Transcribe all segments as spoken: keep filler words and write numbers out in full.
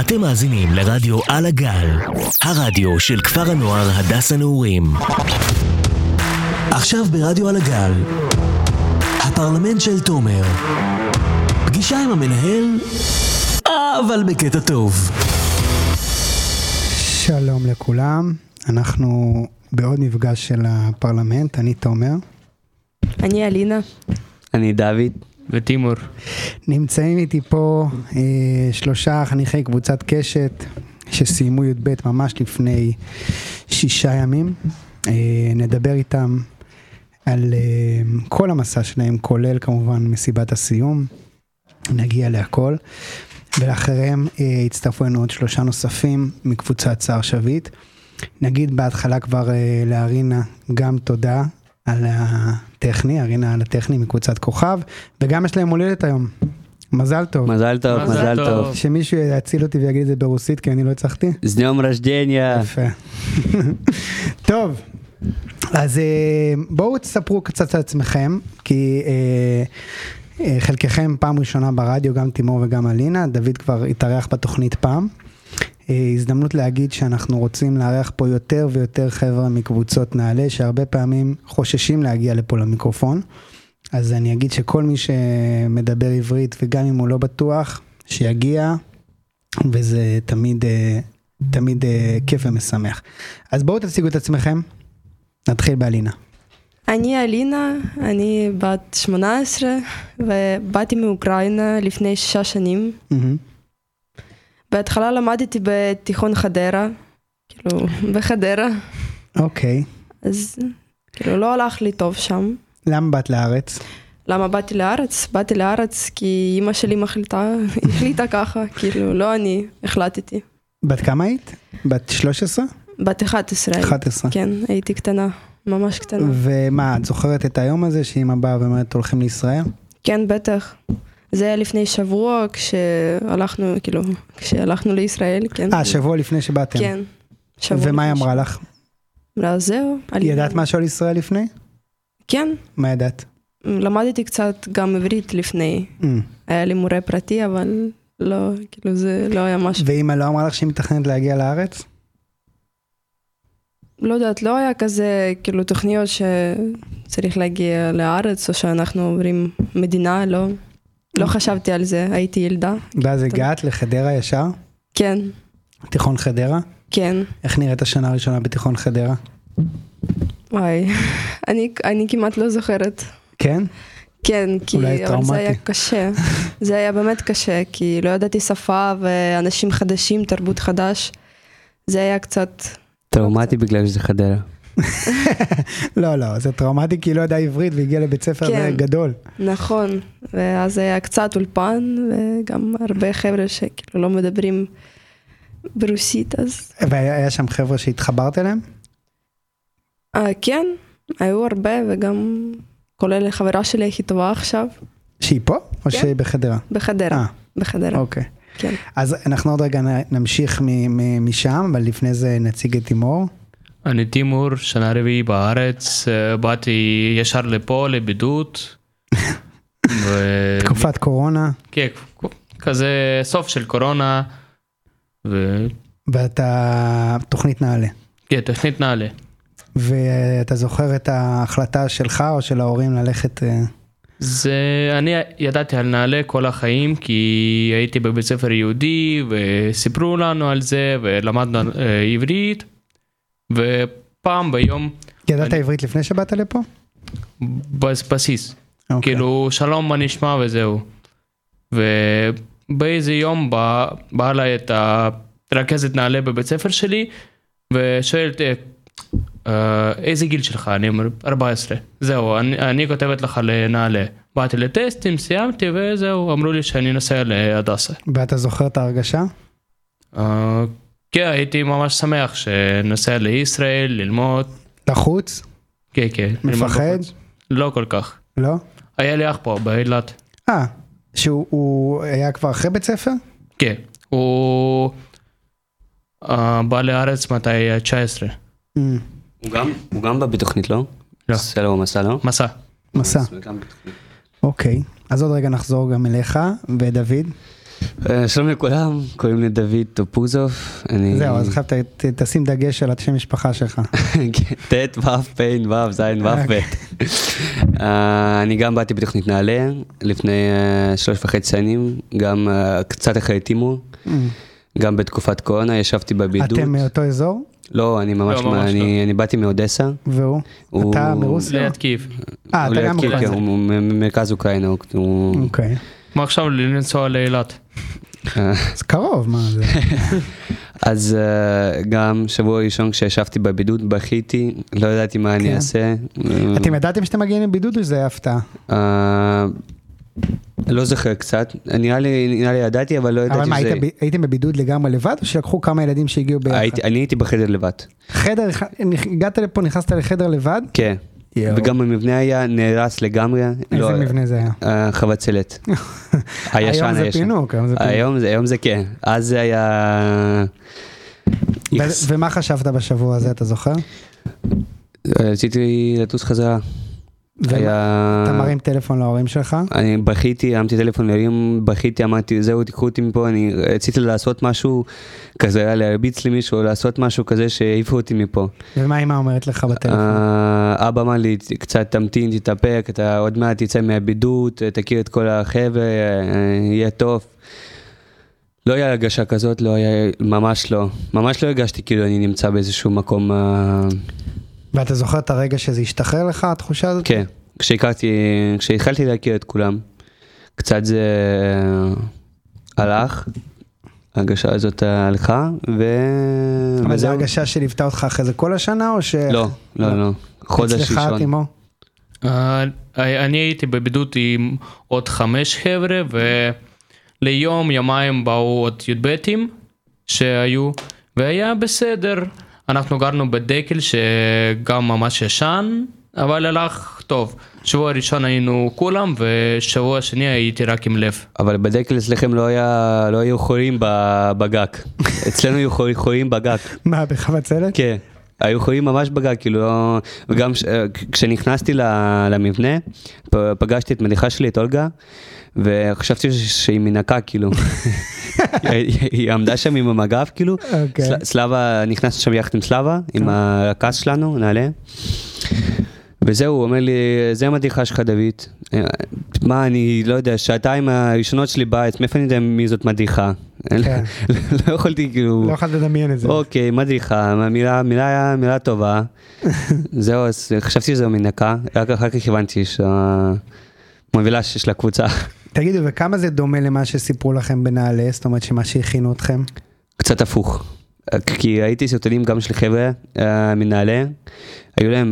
אתם מאזינים לרדיו על הגל, הרדיו של כפר הנוער הדס הנעורים. עכשיו ברדיו על הגל, הפרלמנט של תומר. פגישה עם המנהל, אבל בקטע טוב. שלום לכולם, אנחנו בעוד מפגש של הפרלמנט, אני תומר. אני אלינה. אני דוד. ותימור. נמצאים איתי פה אה, שלושה חניכי קבוצת קשת שסיימו י"ב ממש לפני שישה ימים. אה, נדבר איתם על אה, כל המסע שלהם, כולל כמובן מסיבת הסיום. נגיע להכל. ולאחריהם אה, הצטרפו לנו עוד שלושה נוספים מקבוצת צער שביט. נגיד בהתחלה כבר אה, לארינה גם תודה על הטכני, ארינה על הטכני מקבוצת כוכב, וגם יש להם הולדת היום. מזל טוב. מזל טוב, מזל, מזל טוב. טוב. שמישהו יציל אותי ויגיד את זה ברוסית, כי אני לא הצלחתי. זה יום רשדניה. יפה. טוב, אז בואו תספרו קצת על עצמכם, כי חלקכם פעם ראשונה ברדיו, גם תימור וגם אלינה, דוד כבר התארח בתוכנית פעם. הזדמנות להגיד שאנחנו רוצים לארח פה יותר ויותר חבר'ה מקבוצות נעלה, שהרבה פעמים חוששים להגיע לפה למיקרופון. אז אני אגיד שכל מי שמדבר עברית, וגם אם הוא לא בטוח, שיגיע, וזה תמיד, תמיד כיף ומשמח. אז בואו תציגו את עצמכם. נתחיל באלינה. אני אלינה, אני בת שמונה עשרה, ובאתי מאוקראינה לפני שישה שנים. Mm-hmm. בהתחלה למדתי בתיכון חדרה, כאילו, בחדרה. אוקיי. אז, כאילו, לא הלך לי טוב שם. למה באת לארץ? למה באתי לארץ? באתי לארץ כי אמא שלי מחליטה, החליטה ככה, כאילו, לא אני החלטתי. בת כמה היית? בת שלוש עשרה? בת אחת עשרה. אחת עשרה. כן, הייתי קטנה, ממש קטנה. ומה, את זוכרת את היום הזה שאמא באה ואומרת, הולכים לישראל? כן, בטח. זה היה לפני שבוע, כשהלכנו, כאילו, כשהלכנו לישראל, כן. אה, שבוע לפני שבאתם? כן. שבוע ומה היא אמרה לך? לא, זהו. ידעת משהו על ישראל לפני? כן. מה ידעת? למדתי קצת גם עברית לפני. היה לי מורה פרטי, אבל לא, כאילו, זה לא היה משהו. ואמא לא אמרה לך שהיא מתכננת להגיע לארץ? לא יודעת, לא היה כזה, כאילו, תוכניות שצריך להגיע לארץ, או שאנחנו עוברים מדינה, לא. לא חשבתי על זה, הייתי ילדה. ואז הגעת לחדרה ישר? כן. תיכון חדרה? כן. איך נראית השנה הראשונה בתיכון חדרה? וואי, אני, אני כמעט לא זוכרת. כן? כן, כי אבל זה היה קשה. זה היה באמת קשה, כי לא ידעתי שפה ואנשים חדשים, תרבות חדש. זה היה קצת... טראומטי בגלל שזה חדרה. לא, לא, זה טראומטי כי היא לא ידעה עברית והגיעה לבית ספר כן, גדול. נכון, ואז היה קצת אולפן, וגם הרבה חבר'ה שכאילו לא מדברים ברוסית, אז... והיה שם חבר'ה שהתחברת אליהם? אה, כן, היו הרבה, וגם כולל חברה שלי הכי טובה עכשיו. שהיא פה? או שהיא בחדרה? בחדרה, אה, בחדרה. אוקיי. כן. אז אנחנו עוד רגע נמשיך משם, אבל לפני זה נציג את תימור. אני תימור, שנה רביעי בארץ, באתי ישר לפה, לבידוד. תקופת קורונה. כן, כזה סוף של קורונה. ואתה תוכנית נעלה. כן, תוכנית נעלה. ואתה זוכר את ההחלטה שלך או של ההורים ללכת... זה, אני ידעתי על נעלה כל החיים, כי הייתי בבית ספר יהודי, וסיפרו לנו על זה, ולמדנו עברית. ופעם ביום... ידעת אני... עברית לפני שבאת לפה? בסיס. Okay. כאילו, שלום מה נשמע וזהו. ובאיזה יום בא, בא לה את הרכזת נעלה בבית ספר שלי, ושואלת, איזה גיל שלך? אני אומר, ארבע עשרה. זהו, אני, אני כותבת לך לנעלה. באתי לטסטים, סיימתי וזהו, אמרו לי שאני נוסע להדסה. ואתה זוכר את ההרגשה? Uh, כן, הייתי ממש שמח שנוסע לישראל, ללמוד. לחוץ? כן, כן. מפחד? לא כל כך. לא? היה לי אח פה, באילת. אה, שהוא היה כבר אחרי בית ספר? כן, הוא uh, בא לארץ מתי תשע עשרה. Mm. הוא גם, הוא גם בא בתוכנית, לא? לא. עושה לו מסע, לא? מסע. מסע. אוקיי, אז עוד רגע נחזור גם אליך, ודוד. שלום לכולם, קוראים לי דוד טופוזוב. זהו, אז חייב תשים דגש על השם משפחה שלך. ט' ו' פ' ו' ז' ו' ב'. אני גם באתי בתוכנית נעלה לפני שלוש וחצי שנים, גם קצת אחרי תימור, גם בתקופת קורונה, ישבתי בבידוד. אתם מאותו אזור? לא, אני ממש, אני באתי מאודסה. והוא? אתה מרוסיה? ליד קייב. אה, אתה גם אוקראינה. הוא ממרכז אוקראינה. אוקיי. מה עכשיו לנסוע לאילת? זה קרוב, מה זה? אז גם שבוע ראשון כשישבתי בבידוד, בכיתי, לא ידעתי מה אני אעשה. אתם ידעתם שאתם מגיעים לבידוד או שזה היה הפתעה? לא זוכר קצת, נראה לי ידעתי, אבל לא ידעתי שזה... אבל מה, הייתם בבידוד לגמרי לבד, או שלקחו כמה ילדים שהגיעו ביחד? אני הייתי בחדר לבד. חדר, הגעת לפה, נכנסת לחדר לבד? כן, וגם המבנה היה נהרס לגמרי. איזה מבנה זה היה? חבצלת. הישן, היום זה פינוק. היום זה כן, אז זה היה... ומה חשבת בשבוע הזה, אתה זוכר? רציתי לטוס חזרה. אתה מרים טלפון להורים שלך? אני בכיתי, אמרתי טלפון להורים, בכיתי, אמרתי, זהו, תיקחו אותי מפה, אני רציתי לעשות משהו כזה, להרביץ למישהו, לעשות משהו כזה שהעיפו אותי מפה. ומה אמא אומרת לך בטלפון? אבא אמר לי, קצת תמתין, תתאפק, אתה עוד מעט תצא מהבידוד, תכיר את כל החבר'ה, יהיה טוב. לא היה הרגשה כזאת, לא היה, ממש לא. ממש לא הרגשתי כאילו אני נמצא באיזשהו מקום... ואתה זוכר את הרגע שזה השתחרר לך, התחושה הזאת? כן, כשהכרתי, כשהתחלתי להכיר את כולם, קצת זה הלך, ההרגשה הזאת הלכה, ו... אבל זו הרגשה שליוותה אותך אחרי זה כל השנה, או ש... לא, לא, לא, חודש ראשון. אצלך, תימו? אני הייתי בבידוד עם עוד חמש חבר'ה, וליום, יומיים באו עוד י"בים שהיו, והיה בסדר. אנחנו גרנו בדקל שגם ממש ישן, אבל הלך טוב. שבוע ראשון היינו כולם, ושבוע שני הייתי רק עם לב. אבל בדקל אצלכם לא היה, לא היו חורים בגג. אצלנו היו חורים בגג. מה, בחבצלת? כן. היו חורים ממש בגג, כאילו, וגם כשנכנסתי למבנה, פגשתי את מדיחה שלי, את אולגה, וחשבתי שהיא מנקה, כאילו. היא עמדה שם עם המגב, כאילו. סלאבה, נכנסתי שם יחד עם סלאבה, עם הכס שלנו, נעלה. וזהו, הוא אומר לי, זה המדיחה שלך, דוד. מה, אני לא יודע, שעתיים הראשונות שלי בית, מאיפה אני יודע מי זאת מדיחה? לא יכולתי, כאילו... לא יכולת לדמיין את זה. אוקיי, מדיחה, מילה טובה. זהו, אז חשבתי שזו מנקה, רק אחר כך הבנתי שהמובילה שיש לה קבוצה. תגידו, וכמה זה דומה למה שסיפרו לכם בנעלה, זאת אומרת שמה שהכינו אתכם? קצת הפוך. כי הייתי סרטונים גם של חבר'ה מנעלה, היו להם...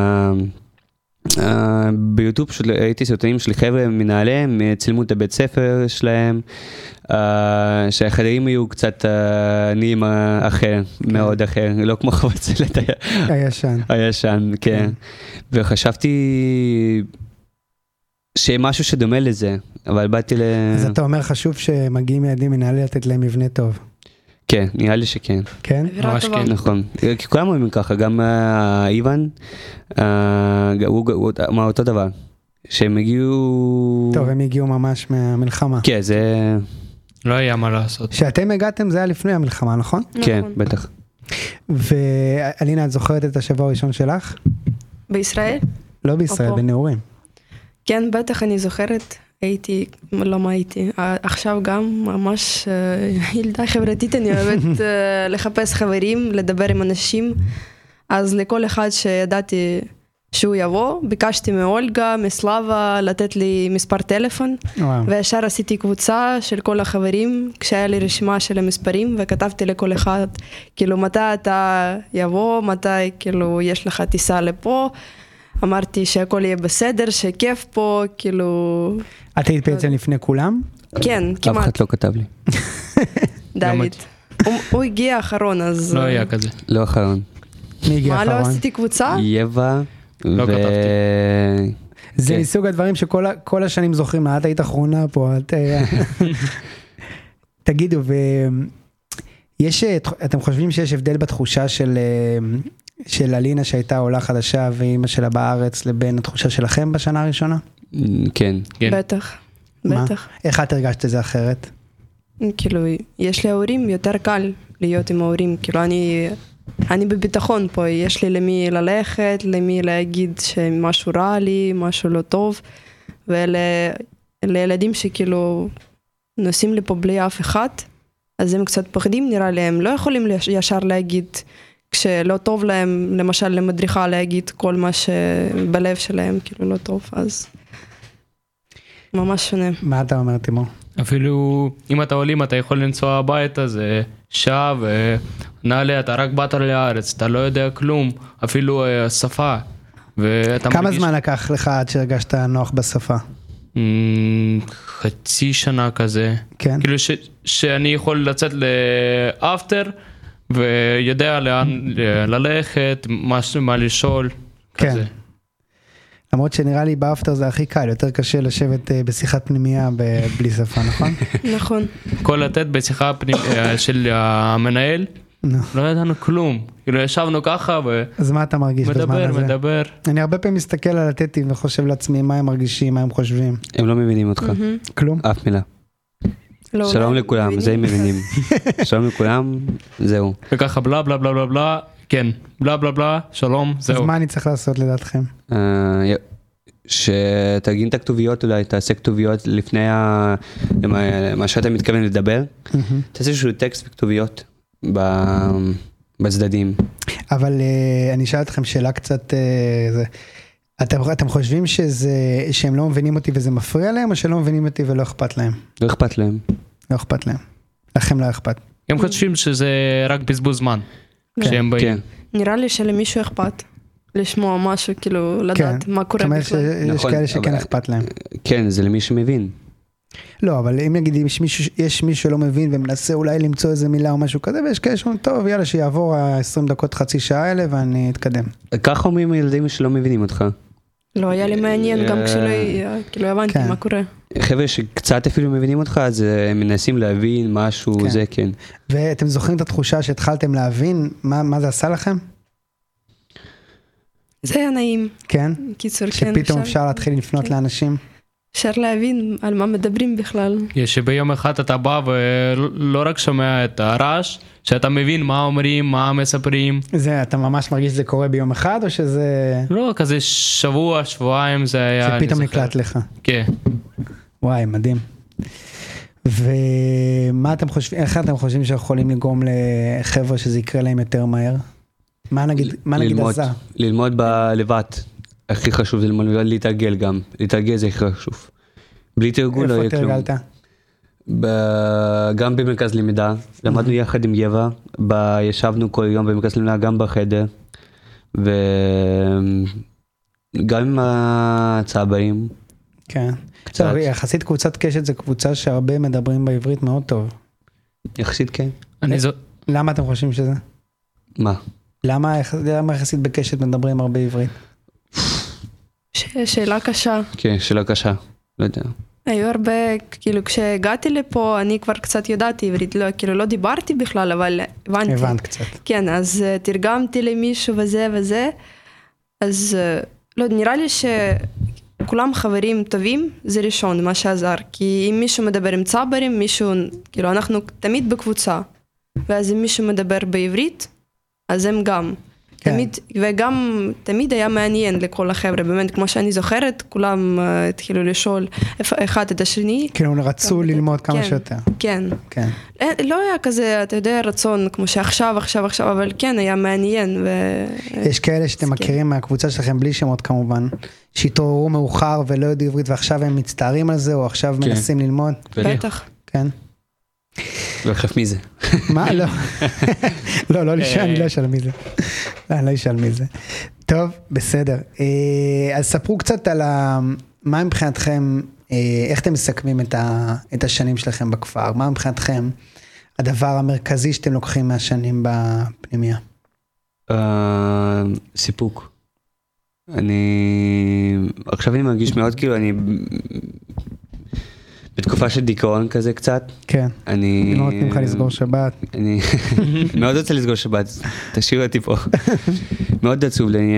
ביוטיוב הייתי סרטונים של חבר'ה מנעלה, הם צילמו את הבית ספר שלהם, שהחדרים היו קצת נהיים אחר, מאוד אחר, לא כמו חבצלת הישן. הישן, כן. וחשבתי שמשהו שדומה לזה, אבל באתי ל... אז אתה אומר חשוב שמגיעים ילדים מנעלה לתת להם מבנה טוב. כן, נראה לי שכן. כן? ממש כן. נכון. כי כולם אומרים ככה, גם איוון, הוא אמר אותו דבר. שהם הגיעו... טוב, הם הגיעו ממש מהמלחמה. כן, זה... לא היה מה לעשות. שאתם הגעתם זה היה לפני המלחמה, נכון? כן, בטח. ואלינה, את זוכרת את השבוע הראשון שלך? בישראל? לא בישראל, בנעורים. כן, בטח אני זוכרת. הייתי, לא מה הייתי, עכשיו גם ממש ילדה חברתית, אני אוהבת לחפש חברים, לדבר עם אנשים, אז לכל אחד שידעתי שהוא יבוא, ביקשתי מאולגה, מסלאבה, לתת לי מספר טלפון, וואו. וישר עשיתי קבוצה של כל החברים, כשהיה לי רשימה של המספרים, וכתבתי לכל אחד, כאילו מתי אתה יבוא, מתי כאילו יש לך טיסה לפה, אמרתי שהכל יהיה בסדר, שכיף פה, כאילו... את היית בעצם לפני כולם? כן, כמעט. אף אחד לא כתב לי. דוד. הוא הגיע האחרון, אז... לא היה כזה. לא אחרון. מי הגיע האחרון? מה, לא עשיתי קבוצה? יבה. לא כתבתי. זה מסוג הדברים שכל השנים זוכרים, את היית אחרונה פה. תגידו, אתם חושבים שיש הבדל בתחושה של... של אלינה שהייתה עולה חדשה ואימא שלה בארץ לבין התחושה שלכם בשנה הראשונה? כן. בטח, בטח. איך את הרגשת את זה אחרת? כאילו, יש לי ההורים, יותר קל להיות עם ההורים, כאילו, אני, אני בביטחון פה, יש לי למי ללכת, למי להגיד שמשהו רע לי, משהו לא טוב, ולילדים שכאילו נוסעים לי פה בלי אף אחד, אז הם קצת פחדים, נראה לי, הם לא יכולים ישר להגיד, כשלא טוב להם, למשל למדריכה להגיד כל מה שבלב שלהם, כאילו לא טוב, אז ממש שונה. מה אתה אומר, תימור? אפילו אם אתה עולים, אתה יכול לנסוע הביתה, זה שעה, ונעלה, אתה רק באת לארץ, אתה לא יודע כלום, אפילו שפה. כמה מרגיש... זמן לקח לך עד שהרגשת נוח בשפה? חצי שנה כזה. כן. כאילו ש... שאני יכול לצאת לאפטר, ויודע לאן ללכת, מה, מה לשאול. כן. כזה. למרות שנראה לי באפטר זה הכי קל, יותר קשה לשבת בשיחת פנימיה בלי שפה, נכון? נכון. כל לתת בשיחה של המנהל, לא ידענו כלום. כאילו ישבנו ככה ו... אז מה אתה מרגיש בזמן הזה? מדבר, מדבר. אני הרבה פעמים מסתכל על התתים וחושב לעצמי מה הם מרגישים, מה הם חושבים. הם לא מבינים אותך. כלום? אף מילה. שלום לכולם, זה הם מבינים. שלום לכולם, זהו. וככה בלה בלה בלה בלה בלה, כן, בלה בלה בלה, שלום, זהו. אז מה אני צריך לעשות לדעתכם? שתגין את הכתוביות, אולי תעשה כתוביות לפני מה שאתה מתכוון לדבר. תעשה איזשהו טקסט וכתוביות בצדדים. אבל אני אשאל אתכם שאלה קצת, אתם חושבים שהם לא מבינים אותי וזה מפריע להם, או שלא מבינים אותי ולא אכפת להם? לא אכפת להם. לא אכפת להם. לכם לא אכפת. הם חושבים שזה רק בזבוז זמן, כשהם באים. נראה לי שלמישהו אכפת. לשמוע משהו, כאילו, לדעת מה קורה בכלל. יש כאלה שכן אכפת להם. כן, זה למי שמבין. לא, אבל אם נגיד, יש מישהו שלא מבין ומנסה אולי למצוא איזה מילה או משהו כזה, ויש כאלה שאומרים, טוב, יאללה, שיעבור ה-עשרים דקות, חצי שעה האלה, ואני אתקדם. ככה אומרים ילדים שלא מבינים אותך. לא, היה לי מעניין גם כשלא, כאילו, הבנתי מה קורה. חבר'ה שקצת אפילו מבינים אותך, אז הם מנסים להבין משהו, זה כן. ואתם זוכרים את התחושה שהתחלתם להבין, מה זה עשה לכם? זה היה נעים. כן? קיצור, כן. שפתאום אפשר להתחיל לפנות לאנשים? אפשר להבין על מה מדברים בכלל. יש שביום אחד אתה בא ולא רק שומע את הרעש, שאתה מבין מה אומרים, מה מספרים. זה, אתה ממש מרגיש שזה קורה ביום אחד, או שזה... לא, כזה שבוע, שבועיים זה היה... שפתאום נקלט לך. כן. וואי, מדהים. ומה אתם חושבים, איך אתם חושבים שיכולים לגרום לחבר'ה שזה יקרה להם יותר מהר? מה נגיד, מה נגיד עזר? ללמוד בלבד. הכי חשוב זה ללמוד, להתרגל גם. להתרגל זה הכי חשוב. בלי תרגול לא יהיה כלום. איפה תרגלת? גם במרכז למידה. למדנו יחד עם יווה. ישבנו כל יום במרכז למידה, גם בחדר. וגם עם הצעברים. כן. יחסית קבוצת קשת זה קבוצה שהרבה מדברים בעברית מאוד טוב. יחסית כן. למה אתם חושבים שזה? מה? למה יחסית בקשת מדברים הרבה עברית? שאלה קשה. כן, שאלה קשה. לא יודע. היו הרבה, כאילו כשהגעתי לפה אני כבר קצת ידעתי עברית, לא, כאילו לא דיברתי בכלל, אבל הבנתי. הבנת קצת. כן, אז תרגמתי למישהו וזה וזה, אז לא, נראה לי שכולם חברים טובים, זה ראשון, מה שעזר, כי אם מישהו מדבר עם צברים, מישהו, כאילו אנחנו תמיד בקבוצה, ואז אם מישהו מדבר בעברית, אז הם גם. כן. תמיד, וגם תמיד היה מעניין לכל החבר'ה, באמת, כמו שאני זוכרת, כולם uh, התחילו לשאול אחד את השני. כן, רצו ללמוד כמה כן, שיותר. כן. כן. לא היה כזה, אתה יודע, רצון, כמו שעכשיו, עכשיו, עכשיו, אבל כן, היה מעניין. ו... יש כאלה שאתם מכירים מהקבוצה שלכם, בלי שמות כמובן, שהתעוררו מאוחר ולא יודעו עברית, ועכשיו הם מצטערים על זה, או עכשיו כן. מנסים ללמוד. בטח. כן. ולכף מי זה? מה? לא. לא, לא לשאול, אני לא אשאל מי זה. אני לא אשאל מי זה. טוב, בסדר. אז ספרו קצת על מה מבחינתכם, איך אתם מסכמים את השנים שלכם בכפר? מה מבחינתכם הדבר המרכזי שאתם לוקחים מהשנים בפנימיה? סיפוק. אני... עכשיו אני מרגיש מאוד כאילו אני... בתקופה של דיכאון כזה קצת. כן. אני... לא נותנים לך לסגור שבת. אני מאוד רוצה לסגור שבת, תשאיר אותי פה. מאוד עצוב לי.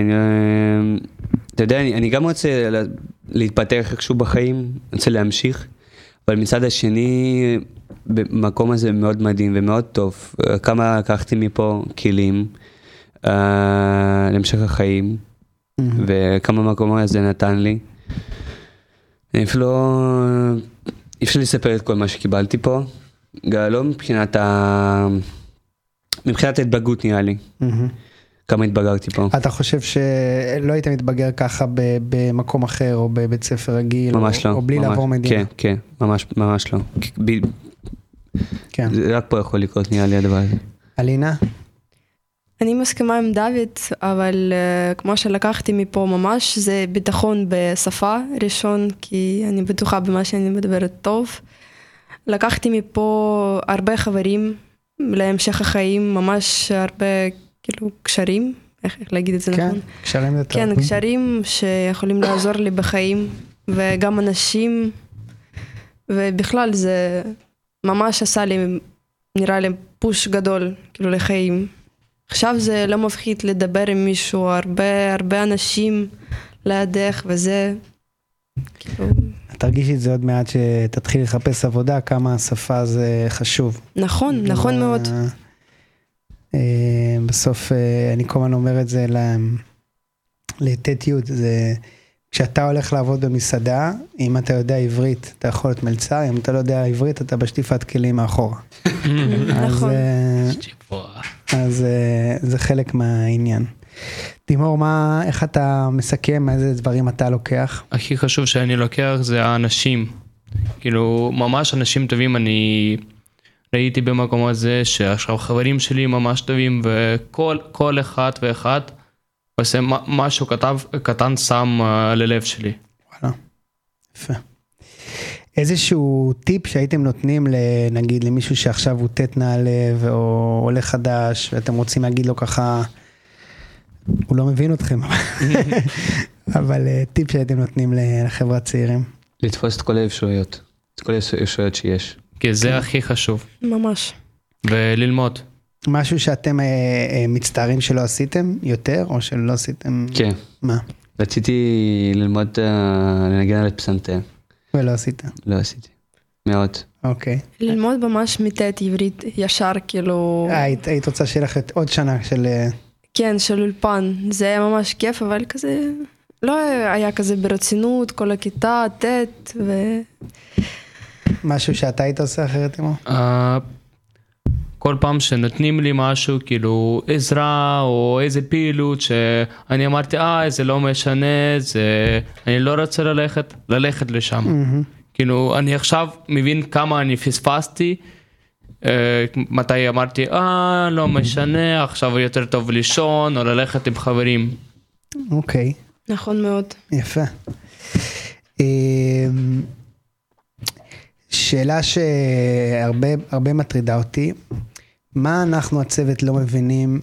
אתה יודע, אני גם רוצה להתפתח איכשהו בחיים, רוצה להמשיך, אבל מצד השני, במקום הזה מאוד מדהים ומאוד טוב. כמה לקחתי מפה כלים uh, להמשך החיים, mm-hmm. וכמה מקום הזה נתן לי. אני אפילו, אי אפשר לספר את כל מה שקיבלתי פה, לא מבחינת ה... מבחינת ההתבגרות נראה לי. Mm-hmm. כמה התבגרתי פה. אתה חושב שלא היית מתבגר ככה במקום אחר, או בבית ספר רגיל, ממש או, לא, או בלי ממש, לעבור מדינה? כן, כן, ממש, ממש לא. ב... כן. רק פה יכול לקרות נראה לי הדבר הזה. אלינה? אני מסכימה עם דוד, אבל uh, כמו שלקחתי מפה ממש, זה ביטחון בשפה ראשון, כי אני בטוחה במה שאני מדברת טוב. לקחתי מפה הרבה חברים להמשך החיים, ממש הרבה כאילו קשרים, איך להגיד את זה כן, נכון? קשרים זה טוב. כן, קשרים שיכולים לעזור לי בחיים, וגם אנשים, ובכלל זה ממש עשה לי, נראה לי פוש גדול, כאילו לחיים. עכשיו זה לא מפחיד לדבר עם מישהו, הרבה הרבה אנשים לידך וזה, כאילו... תרגישי את זה עוד מעט שתתחיל לחפש עבודה, כמה השפה זה חשוב. נכון, נכון מאוד. בסוף אני כל הזמן אומר את זה לתת-יות, זה כשאתה הולך לעבוד במסעדה, אם אתה יודע עברית, אתה יכול להיות מלצר, אם אתה לא יודע עברית, אתה בשטיפת כלים מאחורה. נכון. אז זה חלק מהעניין. תימור, מה, איך אתה מסכם, איזה דברים אתה לוקח? הכי חשוב שאני לוקח זה האנשים. כאילו, ממש אנשים טובים, אני ראיתי במקום הזה שעכשיו חברים שלי ממש טובים, וכל כל אחד ואחד עושה משהו כתב, קטן שם ללב שלי. וואלה, יפה. איזשהו טיפ שהייתם נותנים, נגיד, למישהו שעכשיו הוא תת נעלה, או עולה חדש, ואתם רוצים להגיד לו ככה, הוא לא מבין אתכם, אבל טיפ שהייתם נותנים לחברת צעירים. לתפוס את כל האפשרויות, את כל האפשרויות שיש. כי זה הכי חשוב. ממש. וללמוד. משהו שאתם מצטערים שלא עשיתם יותר, או שלא עשיתם... כן. מה? רציתי ללמוד לנגן על הפסנתר. ולא עשית? לא עשיתי. מאוד. אוקיי. ללמוד ממש מתת עברית ישר, כאילו... היית רוצה שיהיה לך עוד שנה של... כן, של אולפן. זה היה ממש כיף, אבל כזה... לא היה כזה ברצינות, כל הכיתה, תת, ו... משהו שאתה היית עושה אחרת, אימו? כל פעם שנותנים לי משהו, כאילו עזרה או איזה פעילות שאני אמרתי, אה, זה לא משנה, זה... אני לא רוצה ללכת, ללכת לשם. כאילו, אני עכשיו מבין כמה אני פספסתי, מתי אמרתי, אה, לא משנה, עכשיו יותר טוב לישון או ללכת עם חברים. אוקיי. נכון מאוד. יפה. שאלה שהרבה הרבה מטרידה אותי, מה אנחנו הצוות לא מבינים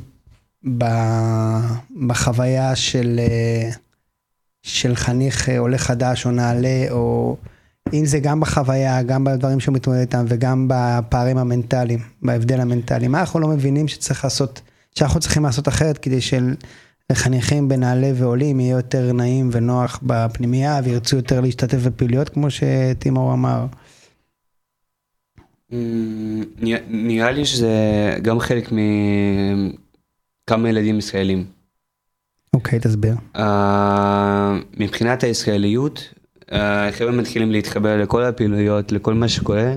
בחוויה של, של חניך עולה חדש או נעלה, או אם זה גם בחוויה, גם בדברים שהוא מתמודד איתם, וגם בפערים המנטליים, בהבדל המנטלי. מה אנחנו לא מבינים שצריך לעשות, שאנחנו צריכים לעשות אחרת, כדי שלחניכים בנעלה ועולים יהיה יותר נעים ונוח בפנימייה, וירצו יותר להשתתף בפעילויות, כמו שתימור אמר. נראה לי שזה גם חלק מכמה ילדים ישראלים. אוקיי, תסביר. מבחינת הישראליות, חבר'ה מתחילים להתחבר לכל הפעילויות, לכל מה שקורה,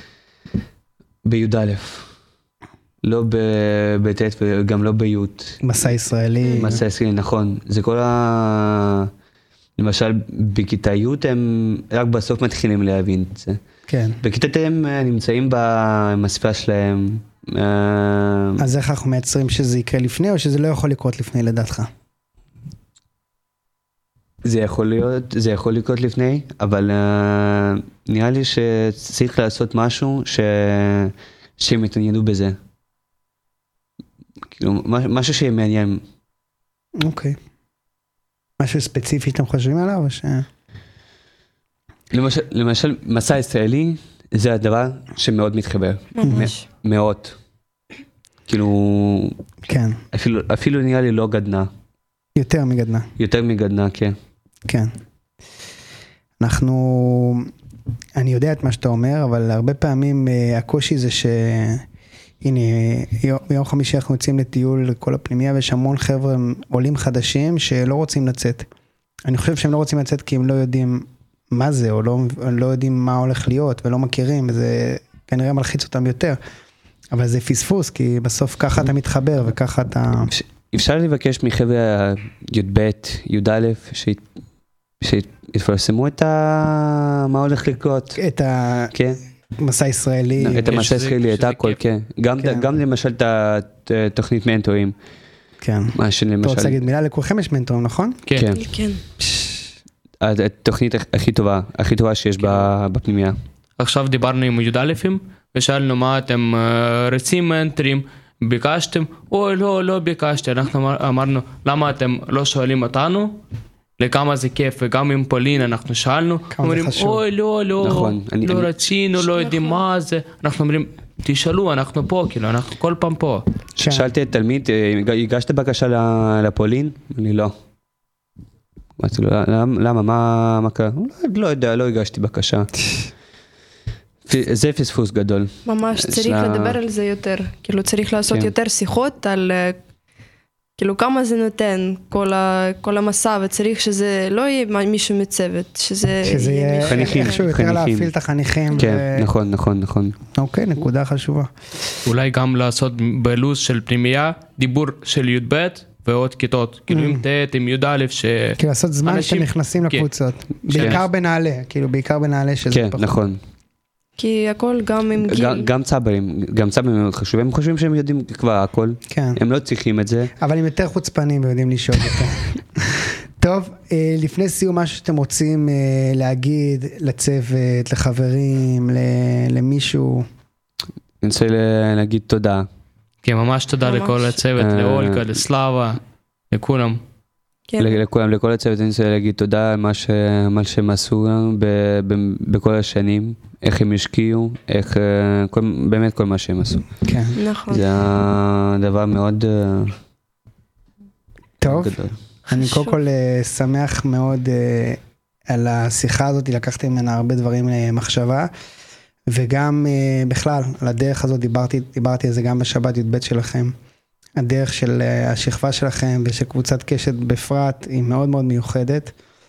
בי"א. לא בט' וגם לא בי'. מסע ישראלי. מסע ישראלי, נכון. זה כל ה... למשל, בכיתה י' הם רק בסוף מתחילים להבין את זה. כן. בכיתה ט' הם נמצאים במספה שלהם. אז איך אנחנו מייצרים שזה יקרה לפני, או שזה לא יכול לקרות לפני לדעתך? זה יכול להיות, זה יכול לקרות לפני, אבל uh, נראה לי שצריך לעשות משהו ש... שהם יתעניינו בזה. כאילו, משהו שהם מעניין. אוקיי. משהו ספציפי שאתם חושבים עליו, או ש... למשל, למשל, מסע ישראלי, זה הדבר שמאוד מתחבר. ממש. מ- מאוד. כאילו... כן. אפילו, אפילו נראה לי לא גדנה. יותר מגדנה. יותר מגדנה, כן. כן. אנחנו אני יודע את מה שאתה אומר, אבל הרבה פעמים uh, הקושי זה ש... הנה, ביום חמישי אנחנו יוצאים לטיול לכל הפנימיה, ויש המון חבר'ה עולים חדשים שלא רוצים לצאת. אני חושב שהם לא רוצים לצאת כי הם לא יודעים מה זה, או לא, לא יודעים מה הולך להיות, ולא מכירים, וזה כנראה מלחיץ אותם יותר. אבל זה פספוס, כי בסוף ככה אתה מתחבר, וככה אתה... אפשר לבקש מחבר'ה י' ב', י' א', שיתפרסמו את ה... מה הולך לקרות. את ה... כן. מסע ישראלי. את המסע ישראלי, את הכל, כן. גם למשל את התוכנית מנטורים. כן. מה שלמשל... אתה רוצה להגיד מילה? לכולכם יש מנטורים, נכון? כן. כן. התוכנית הכי טובה, הכי טובה שיש בפנימיה. עכשיו דיברנו עם י"א-ים, ושאלנו מה אתם רוצים מנטרים, ביקשתם, או לא, לא ביקשתי, אנחנו אמרנו, למה אתם לא שואלים אותנו? לכמה זה כיף, וגם עם פולין אנחנו שאלנו, אומרים, אוי לא, לא, נכון, אני, לא אני... רצינו, לא יודעים מה זה, אנחנו אומרים, תשאלו, אנחנו פה, כאילו, אנחנו כל פעם פה. שאלתי את תלמיד, הגשת בקשה לפולין? אני לא. למה, מה, מה קרה? לא יודע, לא הגשתי בקשה. זה פספוס גדול. ממש צריך לדבר על זה יותר, כאילו צריך לעשות יותר שיחות על כאילו כמה זה נותן כל המסע, וצריך שזה לא יהיה מישהו מצוות, שזה יהיה איכשהו יותר להפעיל את החניכים. כן, נכון, נכון, נכון. אוקיי, נקודה חשובה. אולי גם לעשות בלוז של פנימייה, דיבור של י' ב' ועוד כיתות, כאילו עם ת' עם י' א' ש... כאילו לעשות זמן שאתם נכנסים לקבוצות, בעיקר בנעלה, כאילו בעיקר בנעלה שזה פחות. כן, נכון. כי הכל גם עם גיל. גם צברים, גם צברים מאוד חשובים, הם חושבים שהם יודעים כבר הכל, הם לא צריכים את זה. אבל הם יותר חוצפנים ויודעים לשאול אותו. טוב, לפני סיום משהו שאתם רוצים להגיד לצוות, לחברים, למישהו? אני רוצה להגיד תודה. כן, ממש תודה לכל הצוות, לאולגה, לסלאבה, לכולם. לכולם, לכל הצוות אני רוצה להגיד תודה על מה שהם עשו לנו בכל השנים, איך הם השקיעו, איך, באמת כל מה שהם עשו. כן. נכון. זה הדבר מאוד טוב. אני קודם כל שמח מאוד על השיחה הזאת, לקחתי ממנה הרבה דברים למחשבה, וגם בכלל, על הדרך הזאת דיברתי, דיברתי על זה גם בשבת י' ב' שלכם. הדרך של השכבה שלכם ושל קבוצת קשת בפרט היא מאוד מאוד מיוחדת,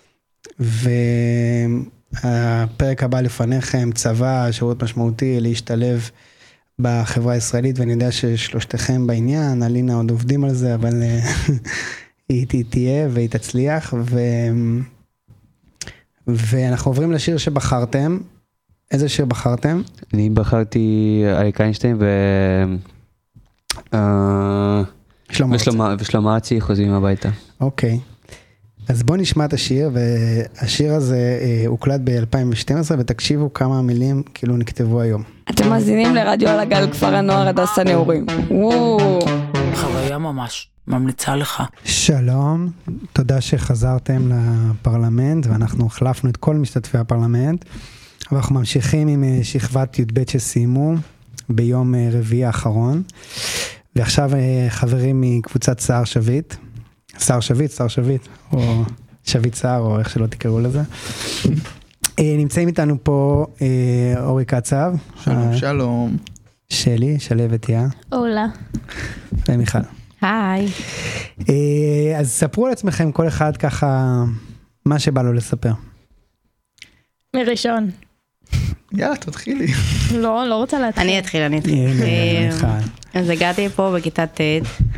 והפרק הבא לפניכם, צבא, שירות משמעותי, להשתלב בחברה הישראלית, ואני יודע ששלושתכם בעניין, אלינה עוד עובדים על זה, אבל היא תהיה והיא תצליח, ו... ואנחנו עוברים לשיר שבחרתם. איזה שיר בחרתם? אני בחרתי אריק איינשטיין ו... ושלמה ארצי חוזרים הביתה. אוקיי, אז בוא נשמע את השיר, והשיר הזה הוקלט ב-אלפיים ושתים עשרה, ותקשיבו כמה מילים כאילו נכתבו היום. אתם מאזינים לרדיו על הגל, כפר הנוער הדס הנעורים. חוויה ממש, ממליצה לך. שלום, תודה שחזרתם לפרלמנט, ואנחנו החלפנו את כל משתתפי הפרלמנט, ואנחנו ממשיכים עם שכבת י' ב' שסיימו ביום רביעי האחרון, ועכשיו חברים מקבוצת סער שביט, סער שביט, סער שביט, או שביט סער, או איך שלא תקראו לזה. נמצאים איתנו פה אורי קצב. שלום, שלום. שלי, שלבת יא. אולה. ומיכל. היי. אז ספרו על עצמכם כל אחד ככה, מה שבא לו לספר. מראשון. יאללה, תתחילי. לא, לא רוצה להתחיל. אני אתחיל, אני אתחיל. אז הגעתי פה בכיתה ט',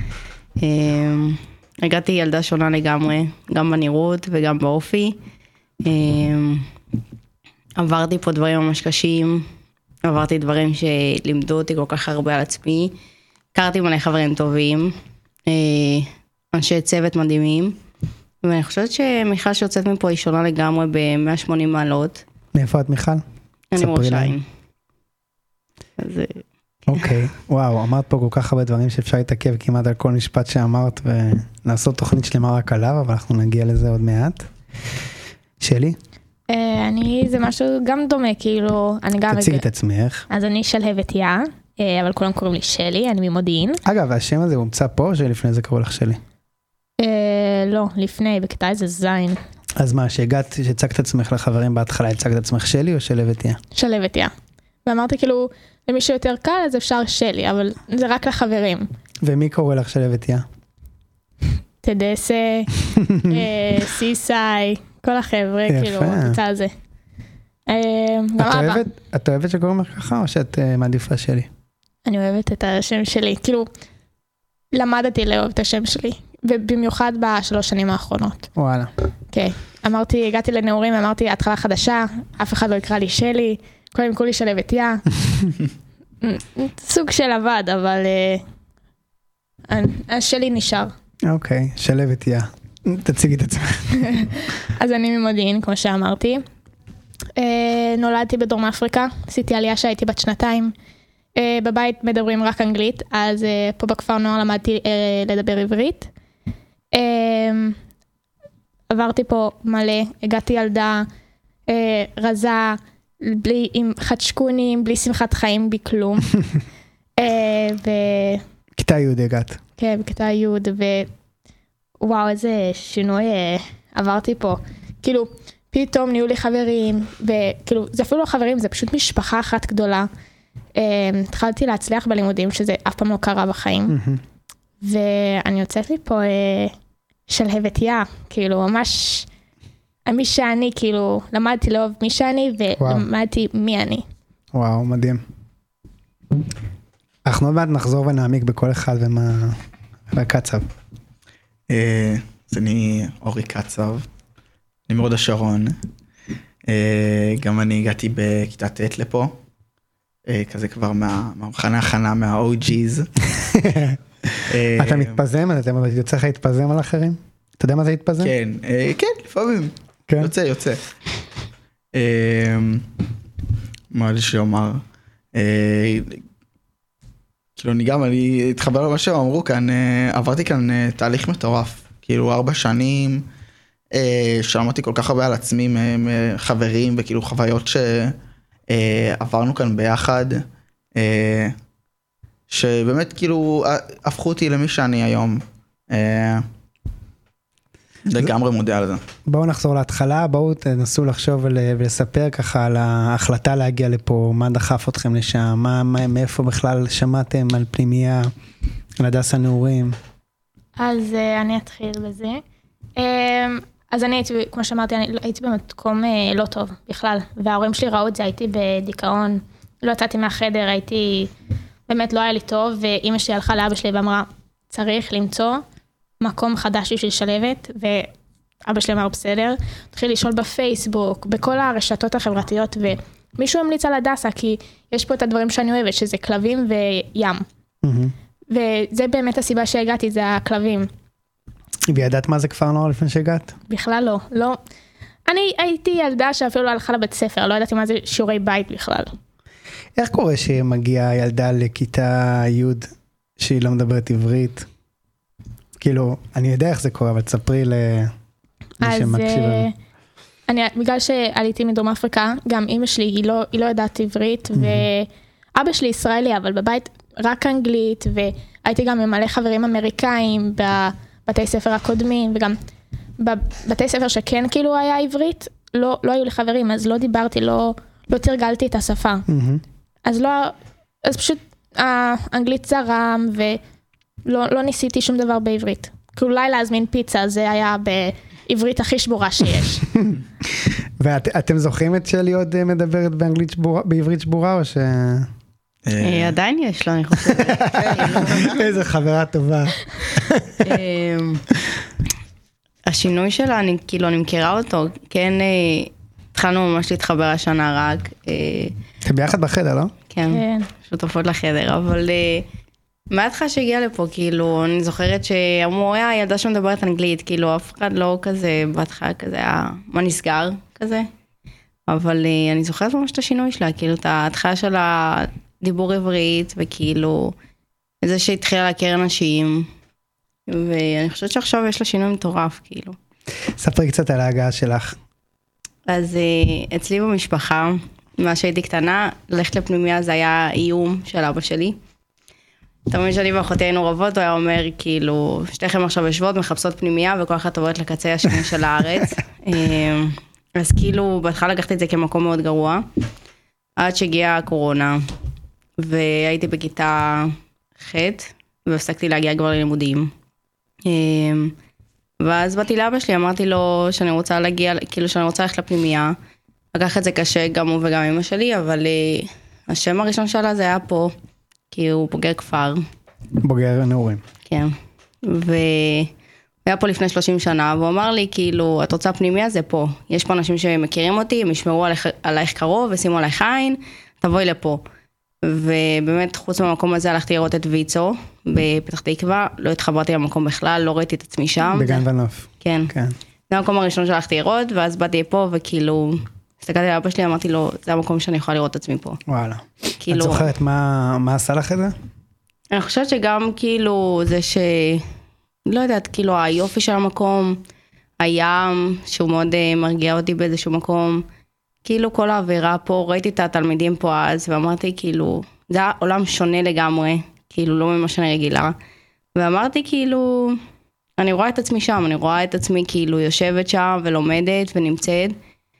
הגעתי ילדה שונה לגמרי, גם בנראות וגם באופי. עברתי פה דברים ממש קשים, עברתי דברים שלימדו אותי כל כך הרבה על עצמי. הכרתי מלא חברים טובים, אנשי צוות מדהימים, ואני חושבת שמיכל שיוצאת מפה היא שונה לגמרי ב-מאה ושמונים מעלות. מאיפה את מיכל? אני מראש העין. אז... אוקיי, וואו, אמרת פה כל כך הרבה דברים שאפשר להתעכב כמעט על כל משפט שאמרת, ולעשות תוכנית שלמה רק עליו, אבל אנחנו נגיע לזה עוד מעט. שלי? אני, זה משהו גם דומה, כאילו, אני גם... תציג את עצמך. אז אני שלהבת יא, אבל כולם קוראים לי שלי, אני ממודיעין. אגב, השם הזה הומצא פה, או שלפני זה קראו לך שלי? לא, לפני, בכיתה איזה זין. אז מה, שהגעת, שהצגת עצמך לחברים בהתחלה, הצגת עצמך שלי או שלוותיה? שלוותיה. ואמרתי כאילו, למי שיותר קל אז אפשר שלי, אבל זה רק לחברים. ומי קורא לך שלוותיה? תדסה, סיסאי, כל החבר'ה, כאילו, קצת על זה. את אוהבת שקוראים לך ככה, או שאת מעדיפה שלי? אני אוהבת את השם שלי, כאילו, למדתי לאהוב את השם שלי, ובמיוחד בשלוש שנים האחרונות. וואלה. כן, אמרתי, הגעתי לנעורים, אמרתי, התחלה חדשה, אף אחד לא יקרא לי שלי, כולם יקראו לי שלוותיה. סוג של עבד, אבל השלי נשאר. אוקיי, שלוותיה. תציגי את עצמך. אז אני ממודיעין, כמו שאמרתי. נולדתי בדרום אפריקה, עשיתי עלייה שהייתי בת שנתיים. בבית מדברים רק אנגלית, אז פה בכפר נוער למדתי לדבר עברית. עברתי פה מלא, הגעתי ילדה רזה, בלי, עם חדשקונים, בלי שמחת חיים, בלי כלום. כיתה י' הגעת. כן, בכיתה י' ווואו, איזה שינוי עברתי פה. כאילו, פתאום נהיו לי חברים, וכאילו, זה אפילו לא חברים, זה פשוט משפחה אחת גדולה. התחלתי להצליח בלימודים, שזה אף פעם לא קרה בחיים. ואני יוצאת לי פה שלהבתיה, כאילו, ממש, מי שאני, כאילו, למדתי לאהוב מי שאני, ולמדתי מי אני. וואו, מדהים. אנחנו עוד מעט נחזור ונעמיק בכל אחד ומה... וקצב. אז אני אורי קצב, אני מרוד השרון. גם אני הגעתי בכיתה ט' לפה, כזה כבר מהמחנה הכנה, מה-או ג'יז. אתה מתפזם? אתה יוצא לך להתפזם על אחרים? אתה יודע מה זה להתפזם? כן, כן, לפעמים. יוצא, יוצא. מה לי שאומר? כאילו אני גם, אני התחבר למה שהם אמרו כאן, עברתי כאן תהליך מטורף, כאילו ארבע שנים, שלמדתי כל כך הרבה על עצמי, חברים וכאילו חוויות שעברנו כאן ביחד, שבאמת כאילו הפכו אותי למי שאני היום, לגמרי מודע על זה. בואו נחזור להתחלה, בואו תנסו לחשוב ולספר ככה על ההחלטה להגיע לפה, מה דחף אתכם לשם, מה, מאיפה בכלל שמעתם על פנימייה, על הדס הנעורים. אז אני אתחיל בזה. אז אני הייתי, כמו שאמרתי, אני הייתי במקום לא טוב בכלל, וההורים שלי ראו את זה, הייתי בדיכאון, לא יצאתי מהחדר, הייתי, באמת לא היה לי טוב, ואמא שלי הלכה לאבא שלי ואמרה, צריך למצוא מקום חדש בשביל שלוות, ואבא שלי אמר בסדר, התחיל לשאול בפייסבוק, בכל הרשתות החברתיות, ומישהו המליץ על הדסה, כי יש פה את הדברים שאני אוהבת, שזה כלבים וים. וזה באמת הסיבה שהגעתי, זה הכלבים. וידעת מה זה כפר נוער לפני שהגעת? בכלל לא, לא. אני הייתי ילדה שאפילו לא הלכה לבית ספר, לא ידעתי מה זה שיעורי בית בכלל. איך קורה שמגיעה ילדה לכיתה י' שהיא לא מדברת עברית? כאילו, אני יודע איך זה קורה, אבל תספרי למי שמקשיב לנו. אני, בגלל שעליתי מדרום אפריקה, גם אמא שלי, היא לא, היא לא יודעת עברית, ואבא שלי ישראלי, אבל בבית רק אנגלית, והייתי גם עם מלא חברים אמריקאים בבתי ספר הקודמים, וגם בבתי ספר שכן כאילו היה עברית, לא, לא היו לי חברים, אז לא דיברתי, לא, לא תרגלתי את השפה. אז לא, אז פשוט האנגלית זרם, ו... לא, לא ניסיתי שום דבר בעברית. כאילו אולי להזמין פיצה, זה היה בעברית הכי שבורה שיש. ואתם זוכרים את שלי עוד מדברת באנגלית שבורה, בעברית שבורה, או ש... עדיין יש לו, אני חושבת. איזה חברה טובה. השינוי שלה, אני כאילו, אני מכירה אותו, כן, התחלנו ממש להתחבר השנה רק. אתם ביחד בחדר, לא? כן, שותפות לחדר, אבל... מהתחלה שהגיעה לפה, כאילו, אני זוכרת שאמרו, היה ילדה שמדברת אנגלית, כאילו, אף אחד לא כזה, בהתחלה כזה, היה, מה נסגר, כזה. אבל אני זוכרת ממש את השינוי שלה, כאילו, את ההתחלה של הדיבור עברית, וכאילו, זה שהתחילה להכיר אנשים, ואני חושבת שעכשיו יש לה שינוי מטורף, כאילו. ספרי קצת על ההגעה שלך. אז אצלי במשפחה, מה שהייתי קטנה, ללכת לפנימיה זה היה איום של אבא שלי. תמיד שאני ואחותי היינו רבות, הוא היה אומר, כאילו, שתיכם עכשיו יושבות, מחפשות פנימייה, וכל אחת עוברת לקצה השני של הארץ. אז כאילו, בהתחלה לקחתי את זה כמקום מאוד גרוע, עד שהגיעה הקורונה, והייתי בכיתה ח' והפסקתי להגיע כבר ללימודים. ואז באתי לאבא שלי, אמרתי לו שאני רוצה להגיע, כאילו שאני רוצה ללכת לפנימייה. לקח את זה קשה, גם הוא וגם אמא שלי, אבל השם הראשון שלה זה היה פה, כי הוא בוגר כפר. בוגר נעורים. כן. והוא היה פה לפני שלושים שנה, והוא אמר לי, כאילו, את רוצה פנימייה, זה פה. יש פה אנשים שמכירים אותי, הם ישמרו עליך, עלייך קרוב, ושימו עלייך עין, תבואי לפה. ובאמת, חוץ מהמקום הזה, הלכתי לראות את ויצו, בפתח תקווה, לא התחברתי למקום בכלל, לא ראיתי את עצמי שם. בגן ונוף. כן. כן. זה המקום הראשון שהלכתי לראות, ואז באתי פה, וכאילו, הסתכלתי לאבא שלי, אמרתי לו, זה המקום שאני יכולה לראות את עצמי פה. וואלה. כאילו, את זוכרת מה, מה עשה לך את זה? אני חושבת שגם כאילו זה ש... לא יודעת, כאילו היופי של המקום, הים, שהוא מאוד מרגיע אותי באיזשהו מקום, כאילו כל האווירה פה, ראיתי את התלמידים פה אז, ואמרתי כאילו, זה היה עולם שונה לגמרי, כאילו לא ממה שאני רגילה, ואמרתי כאילו, אני רואה את עצמי שם, אני רואה את עצמי כאילו יושבת שם ולומדת ונמצאת,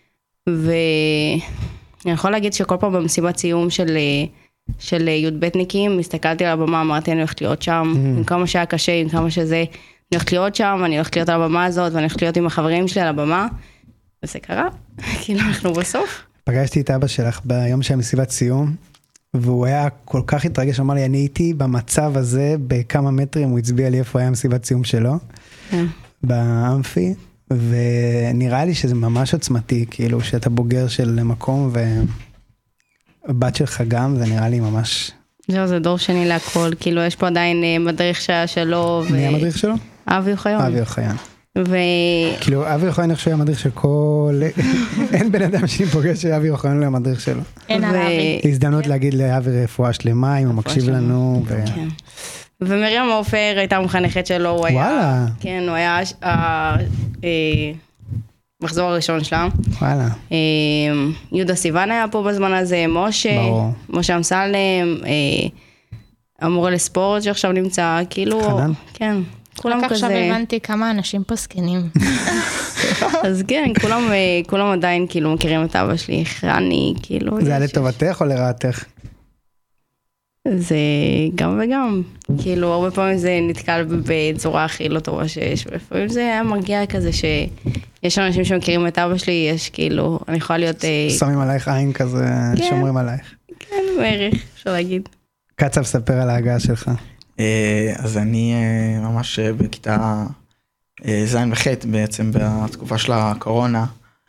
ואני יכול להגיד שכל פעם במסיבת סיום של... של י"בניקים, הסתכלתי על הבמה, אמרתי, אני הולכת להיות שם, עם כמה שהיה קשה, עם כמה שזה, אני הולכת להיות שם, אני הולכת להיות על הבמה הזאת, ואני הולכת להיות עם החברים שלי על הבמה, וזה קרה, כאילו אנחנו בסוף. פגשתי את אבא שלך ביום של מסיבת סיום, והוא היה כל כך התרגש, אמר לי, אני הייתי במצב הזה, בכמה מטרים, הוא הצביע לי איפה היה מסיבת סיום שלו, באמפי, ונראה לי שזה ממש עוצמתי, כאילו, שאתה בוגר של מקום, ו... הבת שלך גם, זה נראה לי ממש... זהו, זה דור שני להכל, כאילו יש פה עדיין מדריך שהיה שלו. מי המדריך שלו? אבי אוחיון. אבי אוחיון. ו... כאילו, אבי אוחיון איך שהוא היה מדריך של כל... אין בן אדם שפוגש שאבי אוחיון לא היה מדריך שלו. אין על אבי. הזדמנות להגיד לאבי רפואה שלמה, אם הוא מקשיב לנו. ומרים עופר הייתה מחנכת שלו, הוא היה... וואלה. כן, הוא היה... מחזור הראשון שלה. וואלה. יהודה סיוון היה פה בזמן הזה, משה, ברור. משה אמסלם, המורה לספורט שעכשיו נמצא, כאילו, חנן? כן, כולם רק כזה. עכשיו הבנתי כמה אנשים פה סקנים. אז כן, כולם, כולם עדיין כאילו מכירים את אבא שלי, חני, כאילו. זה היה לטובתך או לרעתך? זה גם וגם, כאילו הרבה פעמים זה נתקל בצורה הכי לא טובה שיש, ולפעמים זה היה מרגיע כזה שיש אנשים שמכירים את אבא שלי, יש כאילו, אני יכולה להיות... שמים עלייך עין כזה, שומרים עלייך. כן, בערך, אפשר להגיד. קצב, ספר על ההגעה שלך. אז אני ממש בכיתה זין וחט בעצם, בתקופה של הקורונה,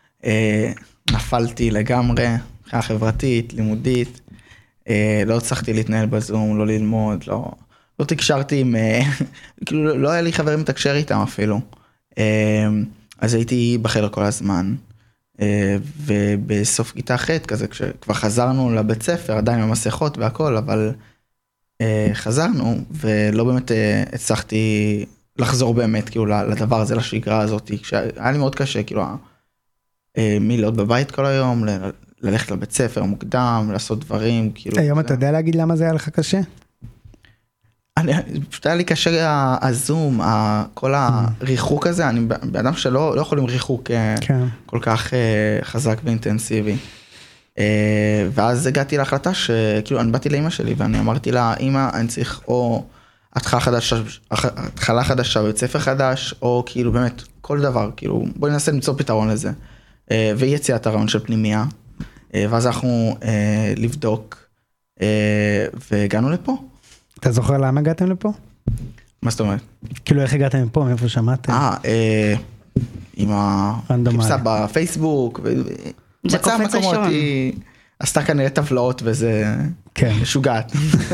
נפלתי לגמרי, מבחינה חברתית, לימודית, לא הצלחתי להתנהל בזום, לא ללמוד, לא, לא תקשרתי עם, כאילו לא היה לי חברים לתקשר איתם אפילו. אז הייתי בחדר כל הזמן, ובסוף כיתה ח' כזה, כשכבר חזרנו לבית ספר, עדיין במסכות והכל, אבל חזרנו, ולא באמת הצלחתי לחזור באמת, כאילו, לדבר הזה, לשגרה הזאת, היה לי מאוד קשה, כאילו, מי להיות בבית כל היום, ללכת לבית ספר מוקדם, לעשות דברים, כאילו... היום אתה יודע להגיד למה זה היה לך קשה? אני, פשוט היה לי קשה הזום, כל הריחוק הזה, אני באדם שלא לא יכול עם ריחוק כל כך חזק ואינטנסיבי. ואז הגעתי להחלטה שכאילו אני באתי לאמא שלי ואני אמרתי לה, אמא אני צריך או התחלה חדשה, התחלה חדשה בבית ספר חדש, או כאילו באמת כל דבר, כאילו בואי ננסה למצוא פתרון לזה. והיא הציעה את הרעיון של פנימייה, ואז אנחנו לבדוק, והגענו לפה. אתה זוכר למה הגעתם לפה? מה זאת אומרת? כאילו איך הגעתם לפה, מאיפה שמעתם? אה, עם החיפשה בפייסבוק, מצאה מקומות, היא עשתה כנראה טבלאות וזה משוגעת.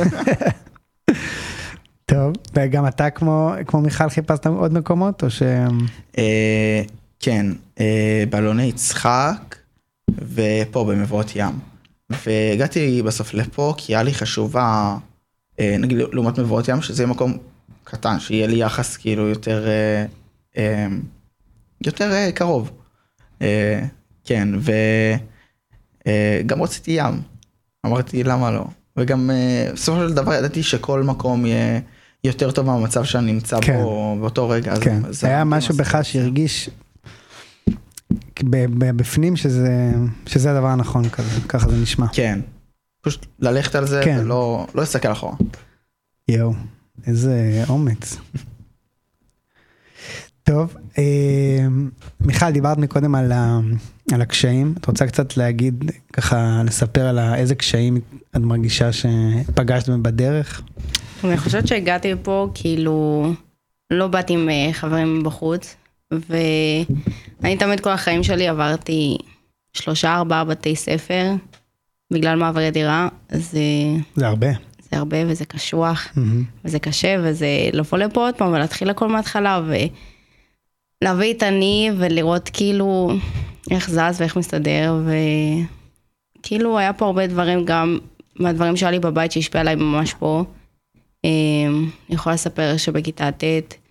טוב, וגם אתה כמו מיכל חיפשת עוד מקומות או ש... כן, באלוני יצחק ופה במבואות ים. והגעתי בסוף לפה כי היה לי חשובה, נגיד לעומת מבואות ים, שזה מקום קטן, שיהיה לי יחס כאילו יותר, יותר קרוב. כן, וגם רציתי ים. אמרתי למה לא. וגם בסופו של דבר ידעתי שכל מקום יהיה יותר טוב מהמצב שאני נמצא בו באותו רגע. כן, היה משהו בך שהרגיש, בפנים שזה, שזה הדבר הנכון כזה, ככה זה נשמע. כן. פשוט ללכת על זה כן. ולא לא לסתכל אחורה. יואו, איזה אומץ. טוב, אה, מיכל, דיברת מקודם על, ה, על הקשיים. את רוצה קצת להגיד, ככה לספר על איזה קשיים את מרגישה שפגשת בדרך? אני חושבת שהגעתי פה, כאילו, לא באתי עם חברים בחוץ, ואני תמיד כל החיים שלי עברתי שלושה, ארבעה בתי ספר, בגלל מעברי דירה, אז זה הרבה. זה הרבה וזה קשוח, וזה קשה, וזה לבוא לפה עוד פעם ולהתחיל הכל מההתחלה, ולהביא את אני ולראות כאילו איך זז ואיך מסתדר, וכאילו היה פה הרבה דברים, גם מהדברים שהיה לי בבית שהשפיע עליי ממש פה. אני יכולה לספר שבכיתה ט'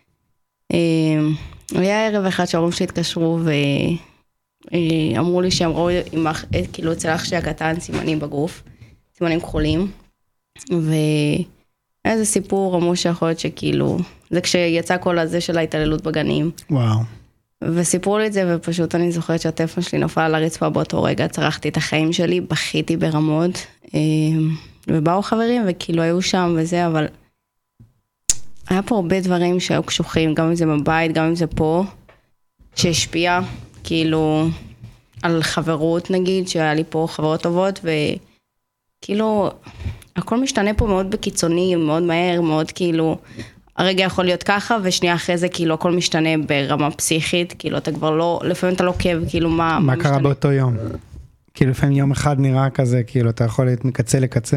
היה ערב אחד שההורים שלי התקשרו ואמרו לי שהם ראו כאילו אצל אח שלי הקטן סימנים בגוף, סימנים כחולים, והיה איזה סיפור, אמרו שיכול להיות שכאילו, זה כשיצא כל הזה של ההתעללות בגנים. וואו. וסיפרו לי את זה, ופשוט אני זוכרת שהטלפון שלי נפל על הרצפה באותו רגע, צרחתי את החיים שלי, בכיתי ברמות, ובאו חברים וכאילו היו שם וזה, אבל היה פה הרבה דברים שהיו קשוחים, גם אם זה בבית, גם אם זה פה, שהשפיע כאילו על חברות נגיד, שהיה לי פה חברות טובות, וכאילו הכל משתנה פה מאוד בקיצוני, מאוד מהר, מאוד כאילו, הרגע יכול להיות ככה, ושנייה אחרי זה כאילו הכל משתנה ברמה פסיכית, כאילו אתה כבר לא, לפעמים אתה לא עוקב, כאילו מה, מה קרה באותו יום? כאילו לפעמים יום אחד נראה כזה, כאילו אתה יכול להיות מקצה לקצה.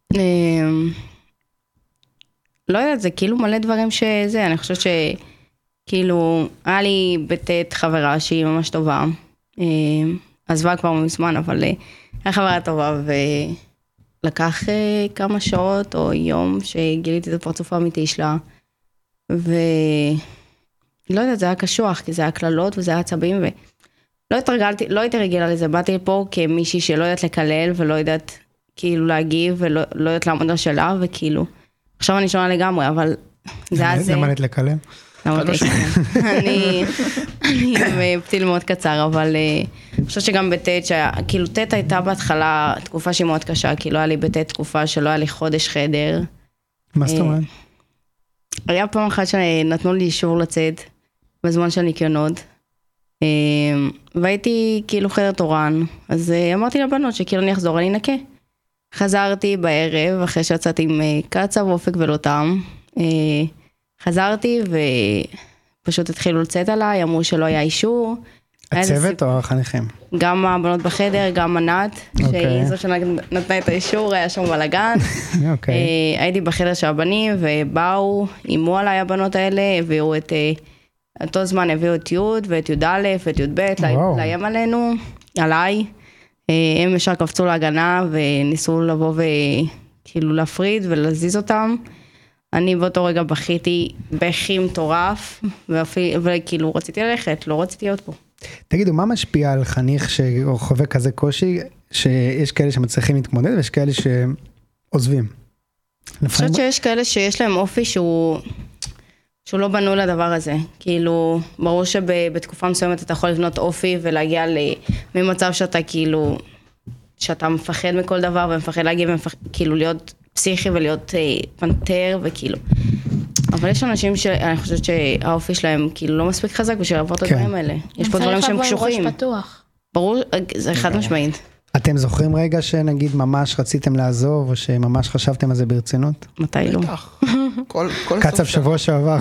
לא יודעת, זה כאילו מלא דברים שזה, אני חושבת שכאילו, היה לי בטט חברה שהיא ממש טובה, עזבה כבר מזמן, אבל היה חברה טובה, ולקח כמה שעות או יום שגיליתי את הפרצוף האמיתי שלה, ולא יודעת, זה היה קשוח, כי זה היה כללות וזה היה עצבים, ולא התרגלתי, לא הייתי רגילה לזה, באתי פה כמישהי שלא יודעת לקלל, ולא יודעת כאילו להגיב, ולא לא יודעת לעמוד לשאלה, וכאילו, עכשיו אני שונה לגמרי, אבל זה היה זה. למה נית לקלל? למה נית לקלל? אני, אני בפתיל מאוד קצר, אבל אני חושבת שגם בטט, כאילו טט הייתה בהתחלה תקופה שהיא מאוד קשה, כאילו היה לי בטט תקופה שלא היה לי חודש חדר. מה זאת אומרת? היה פעם אחת שנתנו לי אישור לצאת, בזמן של ניקיונות, והייתי כאילו חדר תורן, אז אמרתי לבנות שכאילו אני אחזור, אני אנקה. חזרתי בערב, אחרי שיצאתי עם קצה ואופק ולותם, חזרתי ופשוט התחילו לצאת עליי, אמרו שלא היה אישור. הצוות או החניכים? גם הבנות בחדר, גם ענת, שהיא זו שנתנה את האישור, היה שם בלגן. הייתי בחדר של הבנים, ובאו, אימו עליי הבנות האלה, הביאו את, אותו זמן הביאו את י' ואת י' א' ואת י' ב', לאיים עלינו, עליי. הם ישר קפצו להגנה וניסו לבוא וכאילו להפריד ולהזיז אותם. אני באותו רגע בכיתי בכי מטורף, וכאילו רציתי ללכת, לא רציתי להיות פה. תגידו, מה משפיע על חניך שחווה כזה קושי, שיש כאלה שמצליחים להתמודד ויש כאלה שעוזבים? אני חושבת שיש כאלה שיש להם אופי שהוא... שהוא לא בנו לדבר הזה, כאילו, ברור שבתקופה מסוימת אתה יכול לבנות אופי ולהגיע ממצב שאתה כאילו, שאתה מפחד מכל דבר ומפחד להגיע, כאילו להיות פסיכי ולהיות פנטר וכאילו, אבל יש אנשים שאני חושבת שהאופי שלהם כאילו לא מספיק חזק בשביל לעבור את הדברים האלה, יש פה דברים שהם קשוחים. צריך לבוא עם ראש פתוח. ברור, זה חד משמעית. אתם זוכרים רגע שנגיד ממש רציתם לעזוב, או שממש חשבתם על זה ברצינות? מתי לא? קצב שבוע שעבר.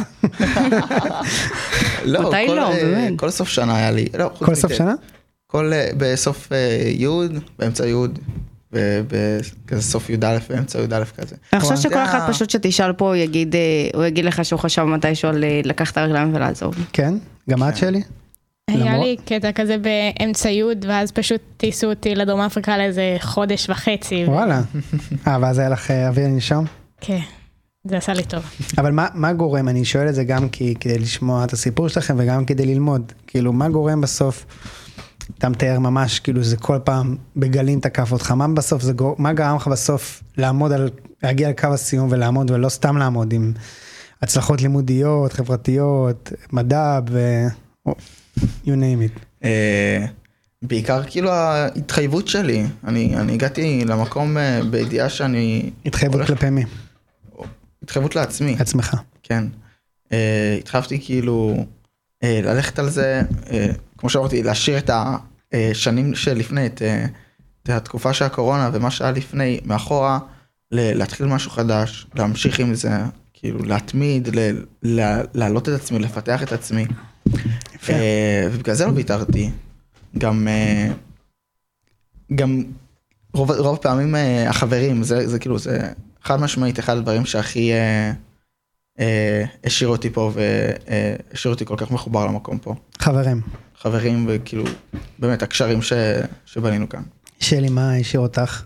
מתי לא, באמת? כל סוף שנה היה לי. כל סוף שנה? בסוף י', באמצע י', וכזה סוף י' א', באמצע י' א' כזה. אני חושבת שכל אחד פשוט שתשאל פה, הוא יגיד לך שהוא חשב מתישהו על לקח את הרגליים ולעזוב. כן? גם את שלי? היה לי קטע כזה באמצע י' ואז פשוט טיסו אותי לדרום אפריקה לאיזה חודש וחצי. וואלה. אה, ואז היה לך אוויר נשום? כן, זה עשה לי טוב. אבל מה, מה גורם? אני שואל את זה גם כי, כדי לשמוע את הסיפור שלכם וגם כדי ללמוד. כאילו, מה גורם בסוף? אתה מתאר ממש, כאילו, זה כל פעם בגלים תקף אותך. מה בסוף זה גורם? מה גרם לך בסוף לעמוד על, להגיע על קו הסיום ולעמוד ולא סתם לעמוד עם הצלחות לימודיות, חברתיות, מדע ו... you name it. בעיקר כאילו ההתחייבות שלי, אני, אני הגעתי למקום בידיעה שאני... התחייבות הולך... כלפי מי? התחייבות לעצמי. עצמך. כן. Uh, התחייבתי כאילו uh, ללכת על זה, uh, כמו שאמרתי, להשאיר את השנים שלפני, את, uh, את התקופה של הקורונה ומה שהיה לפני, מאחורה, ל- להתחיל משהו חדש, להמשיך עם זה, כאילו להתמיד, ל- ל- להעלות את עצמי, לפתח את עצמי. Uh, ובגלל זה לא ויתרתי. גם, uh, גם רוב, רוב פעמים uh, החברים, זה, זה כאילו, זה חד משמעית אחד הדברים שהכי... Uh, השאיר אותי פה והשאיר אותי כל כך מחובר למקום פה. חברים. חברים וכאילו, באמת, הקשרים שבנינו כאן. שלי, מה השאיר אותך?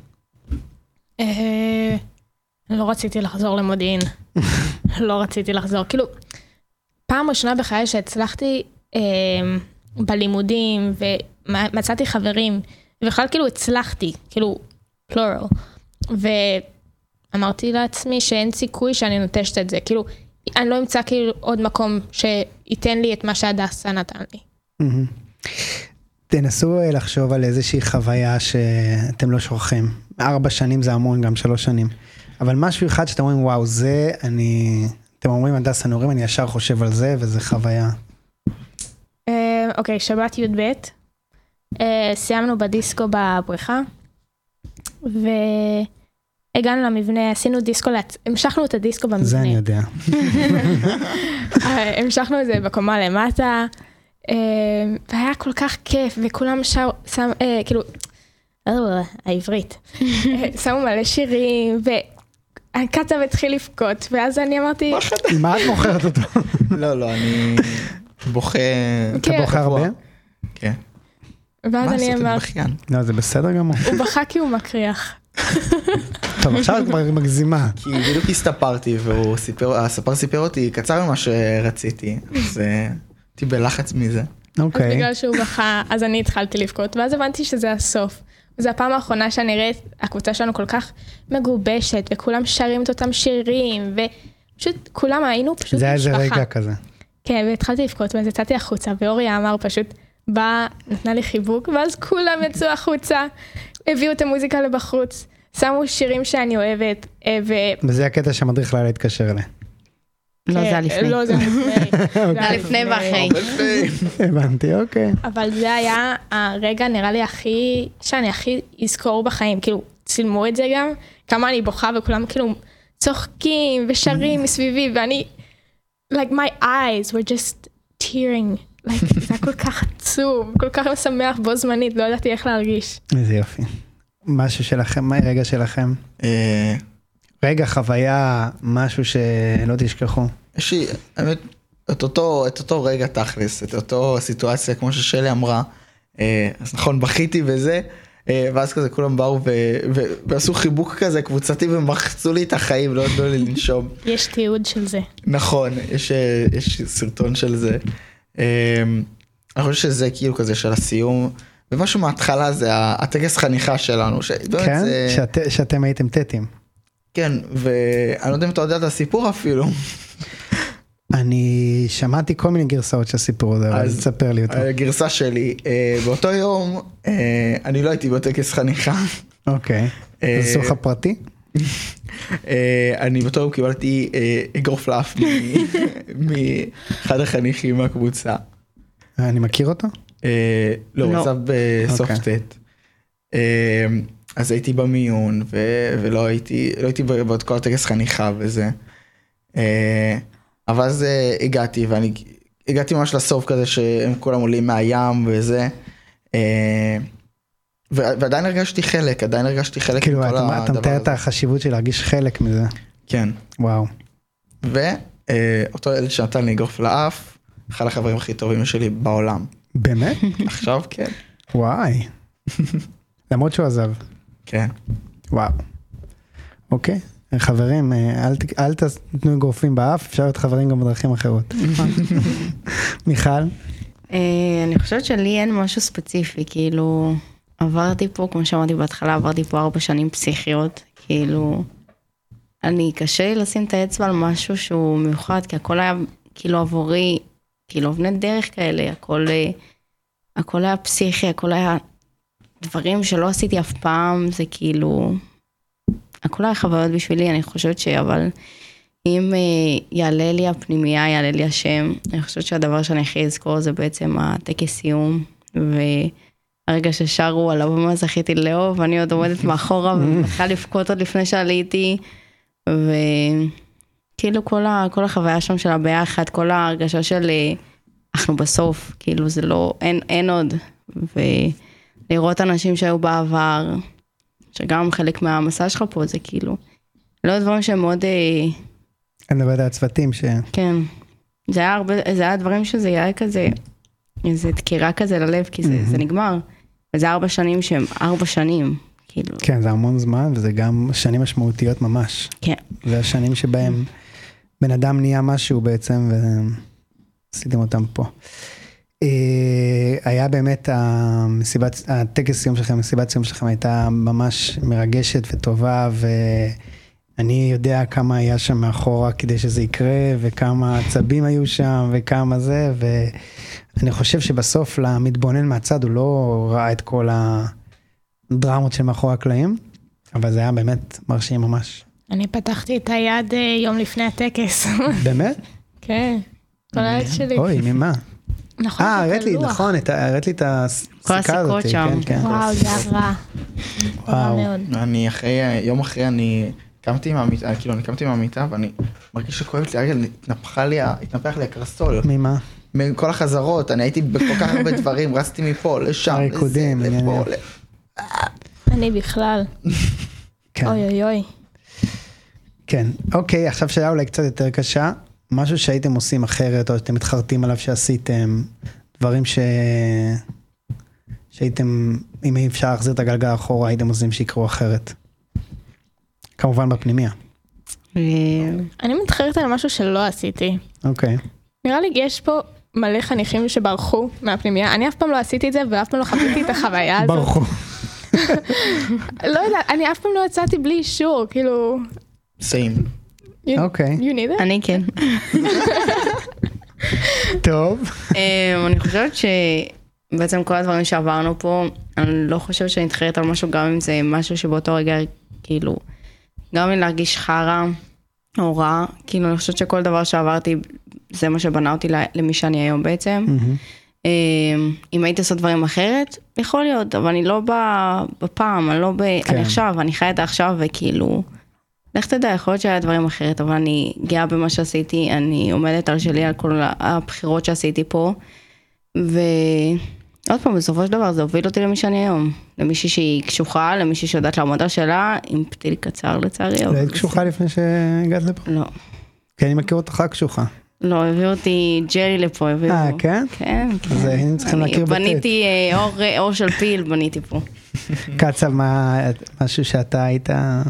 לא רציתי לחזור למודיעין. לא רציתי לחזור. כאילו, פעם ראשונה בחיי שהצלחתי בלימודים ומצאתי חברים, ובכלל כאילו הצלחתי, כאילו, פלורל. ו... אמרתי לעצמי שאין סיכוי שאני נוטשת את זה, כאילו, אני לא אמצא כאילו עוד מקום שייתן לי את מה שהדסה נתן לי. תנסו לחשוב על איזושהי חוויה שאתם לא שוכחים. ארבע שנים זה המון, גם שלוש שנים. אבל משהו אחד שאתם אומרים, וואו, זה אני... אתם אומרים, הדסה נורים, אני ישר חושב על זה, וזה חוויה. אוקיי, שבת י' ב', סיימנו בדיסקו בבריכה, ו... הגענו למבנה, עשינו דיסקו, המשכנו את הדיסקו במבנה. זה אני יודע. המשכנו את זה בקומה למטה, והיה כל כך כיף, וכולם שר, שם, כאילו, העברית, שמו מלא שירים, והקצב התחיל לבכות, ואז אני אמרתי... מה את מוכרת אותו? לא, לא, אני בוכה... אתה בוכה הרבה? כן. ואז אני אמרתי... לא, זה בסדר גמור. הוא בכה כי הוא מקריח. טוב, עכשיו את כבר מגזימה. כי בדיוק הסתפרתי, והספר סיפר אותי קצר ממה שרציתי, אז הייתי בלחץ מזה. אוקיי. אז בגלל שהוא בכה, אז אני התחלתי לבכות, ואז הבנתי שזה הסוף. וזו הפעם האחרונה שאני ראית, הקבוצה שלנו כל כך מגובשת, וכולם שרים את אותם שירים, ופשוט כולם היינו פשוט משפחה. זה היה איזה רגע כזה. כן, והתחלתי לבכות, ואז יצאתי החוצה, ואוריה אמר פשוט, בא, נתנה לי חיבוק, ואז כולם יצאו החוצה, הביאו את המוזיקה לבחוץ, שמו שירים שאני אוהבת, ו... וזה הקטע שהמדריך לילה התקשר אליה. לא, זה היה לפני. לא, זה היה לפני. זה היה לפני ואחרי. הבנתי, אוקיי. אבל זה היה הרגע, נראה לי, הכי, שאני הכי אזכור בחיים, כאילו, צילמו את זה גם, כמה אני בוכה, וכולם כאילו צוחקים ושרים מסביבי, ואני, like my eyes were just tearing, like, זה היה כל כך עצוב, כל כך משמח בו זמנית, לא ידעתי איך להרגיש. איזה יופי. משהו שלכם, מה הרגע שלכם? רגע, חוויה, משהו שלא תשכחו. יש לי, האמת, את אותו, את אותו רגע תכלס, את אותו סיטואציה, כמו ששלי אמרה, אז נכון, בכיתי וזה, ואז כזה כולם באו ועשו חיבוק כזה קבוצתי ומחצו לי את החיים, לא נתנו לי לנשום. יש תיעוד של זה. נכון, יש, יש סרטון של זה. אני חושב שזה כאילו כזה של הסיום, ומשהו מההתחלה זה הטקס חניכה שלנו. כן? שאתם הייתם טטים. כן, ואני לא יודע אם אתה יודע את הסיפור אפילו. אני שמעתי כל מיני גרסאות של הסיפור הזה, אז תספר לי אותו. הגרסה שלי, באותו יום, אני לא הייתי בטקס חניכה. אוקיי, זה סוכה פרטי? אני באותו יום קיבלתי אגרוף לאף מאחד החניכים מהקבוצה. אני מכיר אותו? לא, הוא עזב בסוף טט. אז הייתי במיון, ולא הייתי, לא הייתי בעוד כל הטקס חניכה וזה. אבל אז הגעתי, ואני הגעתי ממש לסוף כזה, שהם כולם עולים מהים וזה. ועדיין הרגשתי חלק, עדיין הרגשתי חלק כאילו, אתה מתאר את החשיבות של להרגיש חלק מזה. כן. וואו. ואותו ילד שנתן לי אגרוף לאף, אחד החברים הכי טובים שלי בעולם. באמת? עכשיו כן. וואי. למרות שהוא עזב. כן. וואו. אוקיי. חברים, אל, אל תתנו אגרופים באף, אפשר להיות חברים גם בדרכים אחרות. מיכל? אני חושבת שלי אין משהו ספציפי, כאילו, עברתי פה, כמו שאמרתי בהתחלה, עברתי פה ארבע שנים פסיכיות, כאילו, אני קשה לי לשים את האצבע על משהו שהוא מיוחד, כי הכל היה כאילו עבורי, כאילו אבני דרך כאלה, הכל הכל היה פסיכי, הכל היה דברים שלא עשיתי אף פעם, זה כאילו, הכל היה חוויות בשבילי, אני חושבת ש... אבל אם יעלה לי הפנימייה, יעלה לי השם, אני חושבת שהדבר שאני הכי אזכור זה בעצם הטקס סיום, והרגע ששרו על הבמה זכיתי לאהוב, ואני עוד עומדת מאחורה, ומתחילה לבכות עוד לפני שעליתי, וכאילו כל, ה, כל החוויה שם של הביחד, כל ההרגשה של אנחנו בסוף, כאילו זה לא, אין, אין עוד, ולראות אנשים שהיו בעבר, שגם חלק מהמסע שלך פה זה כאילו, לא דברים שהם מאוד... אני מדברת על הצוותים ש... כן, זה היה הרבה, זה היה דברים שזה היה כזה, איזו דקירה כזה ללב, כי זה, זה נגמר, וזה ארבע שנים שהם ארבע שנים, כאילו. כן, זה המון זמן, וזה גם שנים משמעותיות ממש. כן. זה השנים שבהם בן אדם נהיה משהו בעצם, ועשיתם אותם פה. היה באמת המסיבת, הטקס סיום שלכם, המסיבת סיום שלכם הייתה ממש מרגשת וטובה, ואני יודע כמה היה שם מאחורה כדי שזה יקרה, וכמה עצבים היו שם, וכמה זה, ואני חושב שבסוף למתבונן מהצד, הוא לא ראה את כל הדרמות של מאחורי הקלעים, אבל זה היה באמת מרשים ממש. אני פתחתי את היד יום לפני הטקס. באמת? כן, כל היד שלי. אוי, ממה? נכון, אה, הראת לי, נכון, הראת לי את הסיכה הזאת. כל הסיכות שם. וואו, זה היה רע. וואו. אני אחרי, יום אחרי אני קמתי מהמיטה, כאילו אני קמתי מהמיטה, ואני מרגיש שכואבת לי, הרגל התנפחה לי, התנפח לי הקרסול. ממה? מכל החזרות, אני הייתי בכל כך הרבה דברים, רצתי מפה, לשם, ריקודים, לפה, אני בכלל. אוי אוי אוי. כן, אוקיי, עכשיו שאלה אולי קצת יותר קשה, משהו שהייתם עושים אחרת, או שאתם מתחרטים עליו שעשיתם, דברים ש... שהייתם, אם אי אפשר להחזיר את הגלגל אחורה, הייתם עושים שיקרו אחרת. כמובן בפנימיה. אני מתחרט על משהו שלא עשיתי. אוקיי. נראה לי יש פה מלא חניכים שברחו מהפנימיה, אני אף פעם לא עשיתי את זה, ואף פעם לא חוויתי את החוויה הזאת. ברחו. לא יודעת, אני אף פעם לא יצאתי בלי אישור, כאילו... same. אוקיי. You need it? אני כן. טוב. אני חושבת שבעצם כל הדברים שעברנו פה, אני לא חושבת שאני מתחרט על משהו, גם אם זה משהו שבאותו רגע, כאילו, גם אם להרגיש חרה או רע, כאילו אני חושבת שכל דבר שעברתי, זה מה שבנה אותי למי שאני היום בעצם. אם הייתי עושה דברים אחרת, יכול להיות, אבל אני לא בפעם, אני לא ב... אני עכשיו, אני חיה את עכשיו וכאילו... לך תדע, יכול להיות שהיה דברים אחרת, אבל אני גאה במה שעשיתי, אני עומדת על שלי, על כל הבחירות שעשיתי פה, ועוד פעם, בסופו של דבר, זה הוביל אותי למי שאני היום, למישהי שהיא קשוחה, למישהי שיודעת לעמוד על שלה, עם פתיל קצר לצערי. לא היית קשוחה לפני שהגעת לפה? לא. כי אני מכיר אותך קשוחה. לא, הביאו אותי ג'לי לפה, הביאו... אה, כן? כן, כן. אז היינו צריכים להכיר בטט. בניתי אור של פיל, בניתי פה. קצב, משהו שאתה היית...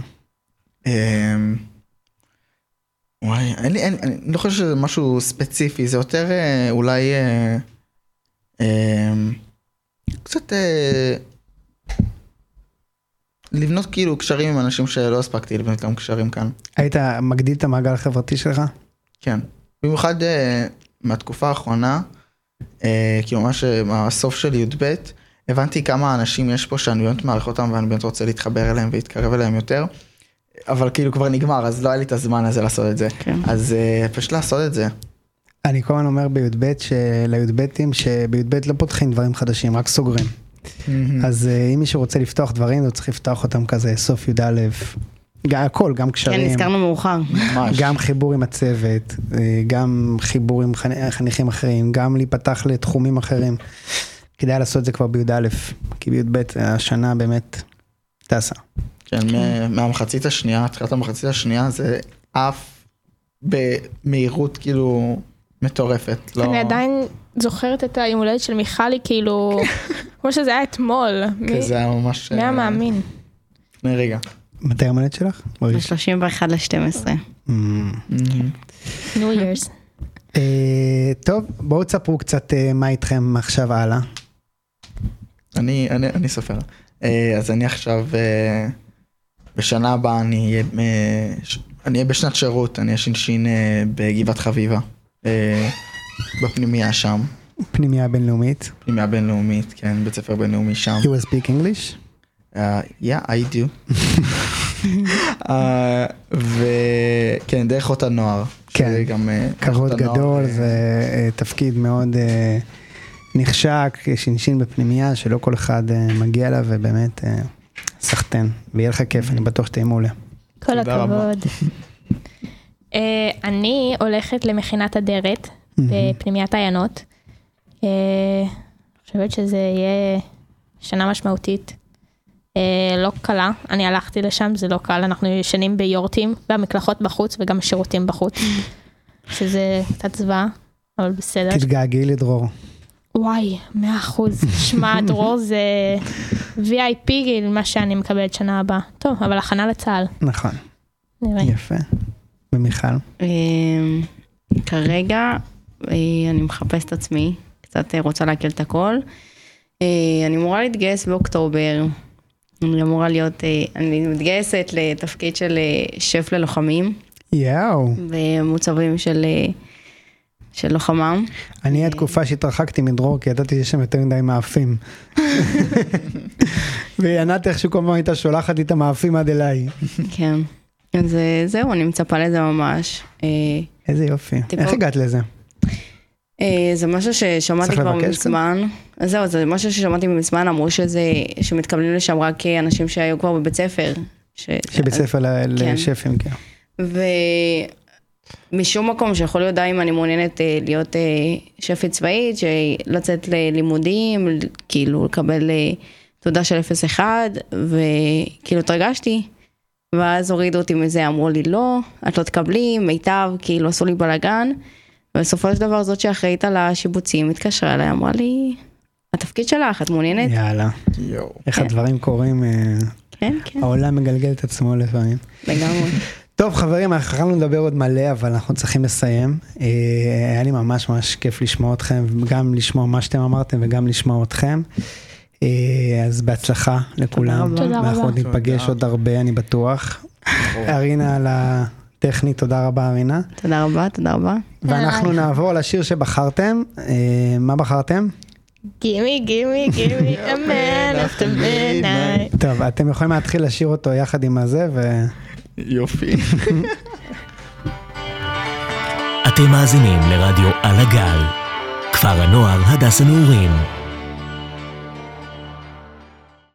וואי, אני לא חושב שזה משהו ספציפי, זה יותר אולי קצת לבנות כאילו קשרים עם אנשים שלא הספקתי לבנות להם קשרים כאן. היית מגדיל את המעגל החברתי שלך? כן, במיוחד מהתקופה האחרונה, כאילו ממש מהסוף של י' ב', הבנתי כמה אנשים יש פה שאני באמת מעריך אותם ואני באמת רוצה להתחבר אליהם ולהתקרב אליהם יותר. אבל כאילו כבר נגמר, אז לא היה לי את הזמן הזה לעשות את זה. כן. אז uh, פשוט לעשות את זה. אני כל הזמן אומר בי"ב, לי"בתים, שבי"ב לא פותחים דברים חדשים, רק סוגרים. Mm-hmm. אז uh, אם מישהו רוצה לפתוח דברים, הוא צריך לפתוח אותם כזה, סוף י"א, הכל, גם קשרים. כן, נזכרנו מאוחר. ממש. גם חיבור עם הצוות, גם חיבור עם חניכים אחרים, גם להיפתח לתחומים אחרים. כדאי לעשות את זה כבר בי"א, כי בי"ב השנה באמת טסה. כן, מהמחצית השנייה, תחילת המחצית השנייה, זה אף במהירות כאילו מטורפת. אני עדיין זוכרת את היום הולדת של מיכלי, כאילו, כמו שזה היה אתמול. זה היה ממש... מי המאמין? לפני רגע. מתי היום הולדת שלך? ב-שלושים ואחד לשתים עשרה. New Year's. טוב, בואו תספרו קצת מה איתכם עכשיו הלאה. אני סופר. אז אני עכשיו... בשנה הבאה אני אהיה בשנת שירות, אני אהיה שינשין בגבעת חביבה, בפנימיה שם. פנימייה בינלאומית. פנימייה בינלאומית, כן, בית ספר בינלאומי שם. You will speak English? Uh, yeah, I do. uh, וכן, דרך אות הנוער. כן, גם, uh, כבוד גדול, uh, זה uh, תפקיד מאוד uh, נחשק, שינשין בפנימייה, שלא כל אחד uh, מגיע לה, ובאמת uh, סחטן. ויהיה לך כיף, אני בטוח שתהיה מעולה. כל הכבוד. uh, אני הולכת למכינת אדרת, בפנימיית עיינות. אני חושבת שזה יהיה שנה משמעותית. לא קלה, אני הלכתי לשם, זה לא קל, אנחנו ישנים ביורטים, והמקלחות בחוץ וגם שירותים בחוץ, שזה קצת זוועה, אבל בסדר. תתגעגעי לדרור. וואי, מאה אחוז, שמע, דרור זה וי איי פי, מה שאני מקבלת שנה הבאה. טוב, אבל הכנה לצהל. נכון. נראה. יפה. ומיכל? כרגע, אני מחפשת עצמי, קצת רוצה להקל את הכל. אני אמורה להתגייס באוקטובר, אני אמורה להיות, אני מתגייסת לתפקיד של שף ללוחמים. יאו. במוצבים של, של לוחמם. אני התקופה שהתרחקתי מדרור, כי ידעתי שיש שם יותר מדי מאפים. וענת איכשהו כל פעם הייתה שולחת לי את המאפים עד אליי. כן. אז זהו, אני מצפה לזה ממש. איזה יופי. איך הגעת לזה? זה משהו ששמעתי כבר מזמן. אז זהו, זה משהו ששמעתי מזמן, אמרו שזה, שמתקבלים לשם רק אנשים שהיו כבר בבית ספר. שבית ספר לשפים, כן. ומשום מקום שיכול להיות די אם אני מעוניינת להיות שפית צבאית, לצאת ללימודים, כאילו לקבל תעודה של אפס אחד, וכאילו תרגשתי. ואז הורידו אותי מזה, אמרו לי לא, את לא תקבלי, מיטב, כאילו עשו לי בלגן. ובסופו של דבר זאת שאחראית על השיבוצים, התקשרה אליי, אמרה לי, התפקיד שלך, את מעוניינת? יאללה. איך הדברים קורים, כן, כן. העולם מגלגל את עצמו לפעמים. לגמרי. טוב חברים, אנחנו יכולנו לדבר עוד מלא, אבל אנחנו צריכים לסיים. היה לי ממש ממש כיף לשמוע אתכם, גם לשמוע מה שאתם אמרתם וגם לשמוע אתכם. אז בהצלחה לכולם. תודה רבה. אנחנו ניפגש עוד הרבה, אני בטוח. ארינה על הטכנית, תודה רבה ארינה. תודה רבה, תודה רבה. ואנחנו נעבור לשיר שבחרתם. מה בחרתם? גימי, גימי, גימי, אמן, אפter midnight. טוב, אתם יכולים להתחיל לשיר אותו יחד עם הזה ו... יופי. אתם מאזינים לרדיו על הגל, כפר הנוער הדס הנעורים.